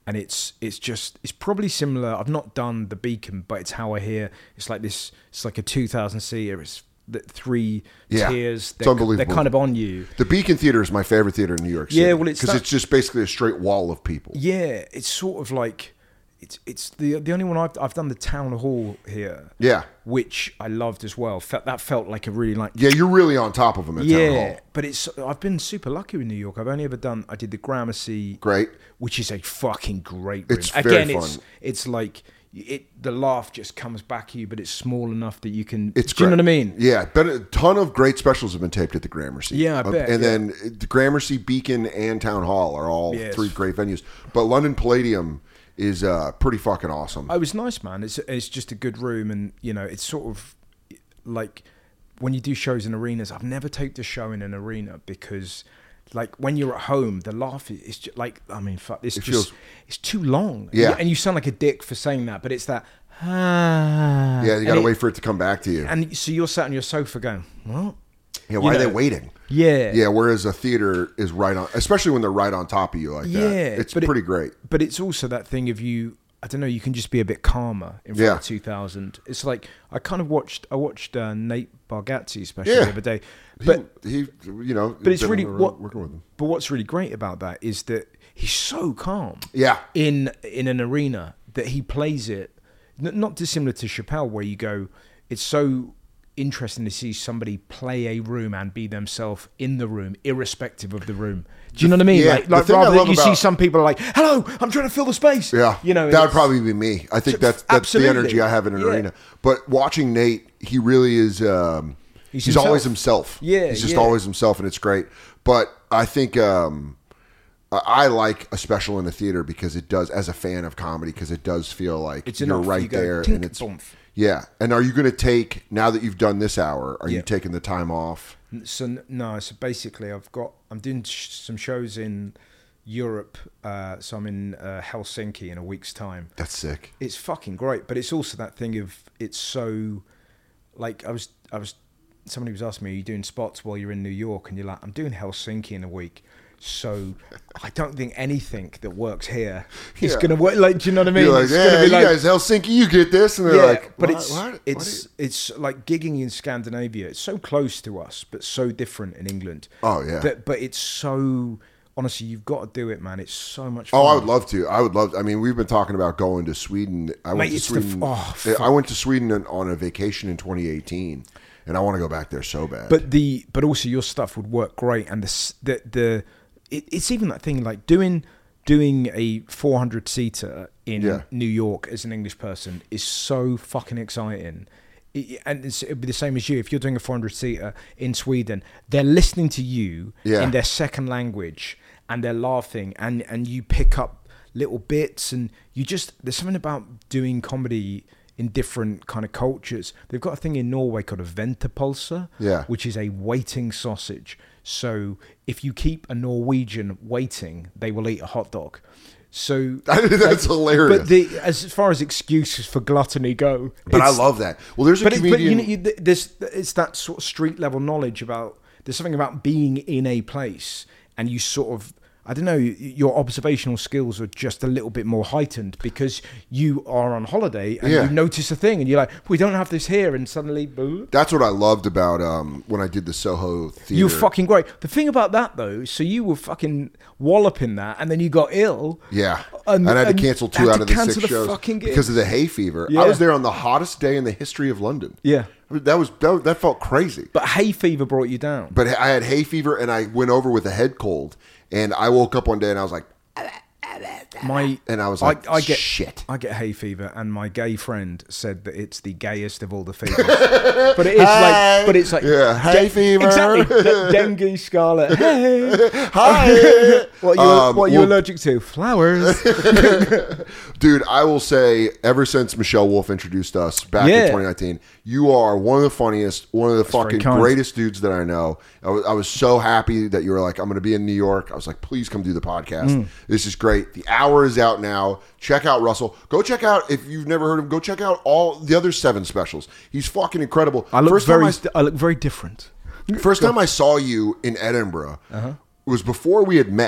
and it's probably similar. I've not done the Beacon, but it's how I hear. It's like this. It's like a 2,000 seater. It's the 3 tiers. It's unbelievable. They're kind of on you. The Beacon Theater is my favorite theater in New York City. Yeah, well, because it's just basically a straight wall of people. Yeah, it's sort of like it's the only one I've done the Town Hall here. Yeah, which I loved as well. That felt like a really like. Yeah, you're really on top of them at Town Hall. But I've been super lucky with New York. I've only ever I did the Gramercy. Great. Which is a fucking great room. It's very fun. It's like the laugh just comes back at you, but it's small enough that you can. It's do you know what I mean? Yeah, but a ton of great specials have been taped at the Gramercy. Yeah, I bet. And then the Gramercy, Beacon, and Town Hall are all 3 great venues. But London Palladium is pretty fucking awesome. It was nice, man. It's just a good room, and it's sort of like when you do shows in arenas. I've never taped a show in an arena because. Like when you're at home, the laugh is just like, I mean, fuck, it's too long. Yeah. And you sound like a dick for saying that, but it's that, yeah, you got to wait for it to come back to you. And so you're sat on your sofa going, what? Yeah, why are they waiting? Yeah. Yeah, whereas a theater is right on, especially when they're right on top of you like that. Yeah. It's pretty great. But it's also that thing of I don't know, you can just be a bit calmer in front of 2000. It's like, I watched Nate Bargatze's special the other day. But he but it's really working with him. But what's really great about that is that he's so calm. Yeah. In an arena that he plays it, not dissimilar to Chappelle, where you go, it's so interesting to see somebody play a room and be themselves in the room, irrespective of the room. Do you know what I mean? Yeah, like rather than you see some people are like, "Hello, I'm trying to fill the space." Yeah, that would probably be me. I think that's the energy I have in an arena. But watching Nate, he really is. He's always himself. Yeah, he's just always himself, and it's great. But I think I like a special in a theater because it does, as a fan of comedy, because it does feel like you're right there, and it's. Yeah, and are you going to take, now that you've done this hour, are you taking the time off? So basically I'm doing some shows in Europe, so I'm in Helsinki in a week's time. That's sick. It's fucking great, but it's also that thing of, it's so, like, somebody was asking me, are you doing spots while you're in New York? And you're like, I'm doing Helsinki in a week. So I don't think anything that works here is going to work. Like, do you know what I mean? You're like, you guys, Helsinki, you get this, and they're like, but it's like gigging in Scandinavia. It's so close to us, but so different in England. Oh yeah. But it's so, honestly, you've got to do it, man. It's so much fun. Oh, I would love to. I mean, we've been talking about going to Sweden. I went to Sweden on a vacation in 2018, and I want to go back there so bad. But also your stuff would work great, and it's even that thing like doing a 400 seater in New York as an English person is so fucking exciting. And it'd be the same as you. If you're doing a 400 seater in Sweden, they're listening to you in their second language, and they're laughing, and you pick up little bits, and there's something about doing comedy in different kind of cultures. They've got a thing in Norway called a ventepølse, which is a waiting sausage. So if you keep a Norwegian waiting, they will eat a hot dog. So that's hilarious. But as far as excuses for gluttony go, but I love that. Well, there's a comedian. It's that sort of street level knowledge about. There's something about being in a place, and you sort of, I don't know, your observational skills are just a little bit more heightened because you are on holiday and you notice a thing and you're like, we don't have this here, and suddenly, boo. That's what I loved about when I did the Soho Theater. You were fucking great. The thing about that though, so you were fucking walloping that, and then you got ill. Yeah, and I had to cancel 2 out of the 6 shows because of the hay fever. Yeah. I was there on the hottest day in the history of London. Yeah. That felt crazy. But hay fever brought you down. But I had hay fever, and I went over with a head cold. And I woke up one day and I was like, shit. I get hay fever, and my gay friend said that it's the gayest of all the fevers. but it's like hay fever, exactly. Dengue, scarlet. Hey, hi. What are you allergic to? Flowers. Dude, I will say, ever since Michelle Wolf introduced us back in 2019, you are one of the funniest, one of the fucking greatest dudes that I know. I was so happy that you were like, I'm going to be in New York. I was like, please come do the podcast. This is great. The hour is out now. Check out Russell. Go check out, if you've never heard of him, go check out all the other 7 specials. He's fucking incredible. I look very different. First time I saw you in Edinburgh was before we had met.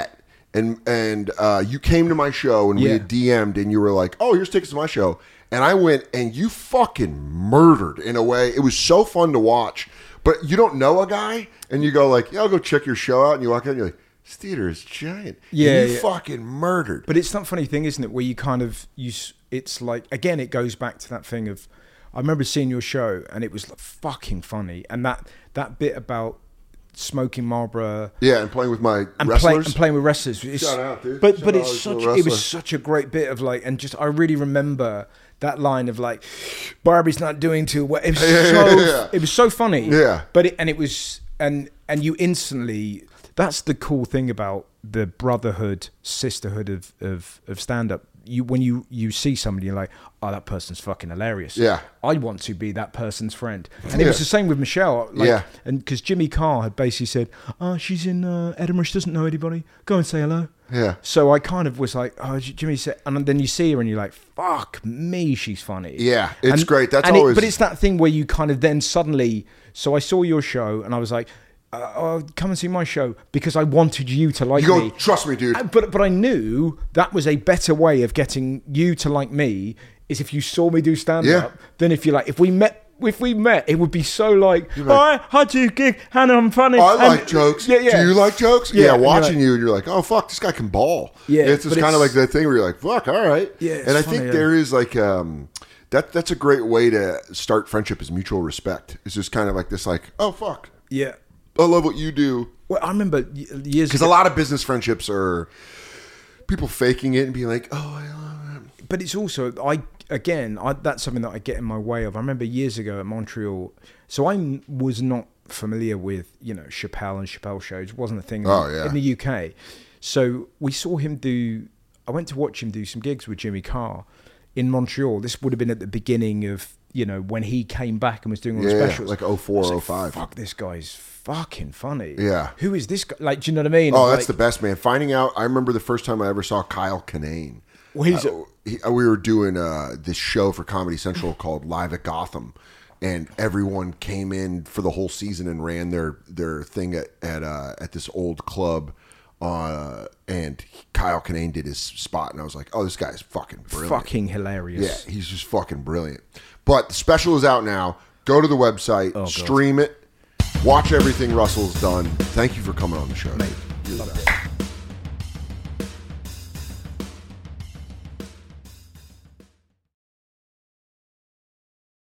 and you came to my show and we had DM'd and you were like, oh, here's tickets to my show. And I went and you fucking murdered in a way. It was so fun to watch. But you don't know a guy and you go like, yeah, I'll go check your show out. And you walk in and you're like, this theater is giant. Yeah, and you fucking murdered. But it's that funny thing, isn't it? Where you kind of, it's like, again, it goes back to that thing of, I remember seeing your show and it was fucking funny. And that bit about smoking Marlboro. Yeah, and playing with my wrestlers. And playing with wrestlers. Shout out, dude. But Shout it's out it was such a great bit of like, and just, I really remember that line of like, Barbie's not doing too well. It was it was so funny. Yeah. But it was, and you instantly, that's the cool thing about the brotherhood, sisterhood of stand-up. When you see somebody, you're like, oh, that person's fucking hilarious. Yeah. I want to be that person's friend. And it was the same with Michelle. Like, and because Jimmy Carr had basically said, oh, she's in Edinburgh, she doesn't know anybody. Go and say hello. Yeah. So I kind of was like, oh, Jimmy said, and then you see her and you're like, fuck me, she's funny. Yeah, it's great. That's always. But it's that thing where you kind of then suddenly, so I saw your show and I was like, come and see my show because I wanted you to like me. Trust me, dude. But I knew that was a better way of getting you to like me is if you saw me do stand-up than if you're like, if we met, it would be so like, oh, how do you gig? Hannah, I'm funny. I like jokes. Yeah. Do you like jokes? Yeah, watching you, and you're like, oh, fuck, this guy can ball. Yeah. It's just kind of like that thing where you're like, fuck, all right. Yeah. And I think there is like, that's a great way to start friendship is mutual respect. It's just kind of like this like, oh, fuck. Yeah. I love what you do. Well, I remember years ago. Because a lot of business friendships are people faking it and being like, oh, I love him. But it's also, that's something that I get in my way of. I remember years ago at Montreal, so I was not familiar with, Chappelle and Chappelle shows. It wasn't a thing in the UK. So we saw him I went to watch him do some gigs with Jimmy Carr in Montreal. This would have been at the beginning of, when he came back and was doing all the specials. Like 04, 05. Fuck, this guy's fucking funny. Yeah. Who is this guy? Like, do you know what I mean? Oh, that's the best, man. Finding out, I remember the first time I ever saw Kyle Kinane. We were doing this show for Comedy Central called Live at Gotham, and everyone came in for the whole season and ran their thing at this old club, and Kyle Kinane did his spot, and I was like, oh, this guy's fucking brilliant. Fucking hilarious. Yeah, he's just fucking brilliant. But the special is out now. Go to the website, stream it, watch everything Russell's done. Thank you for coming on the show. Mate, love it.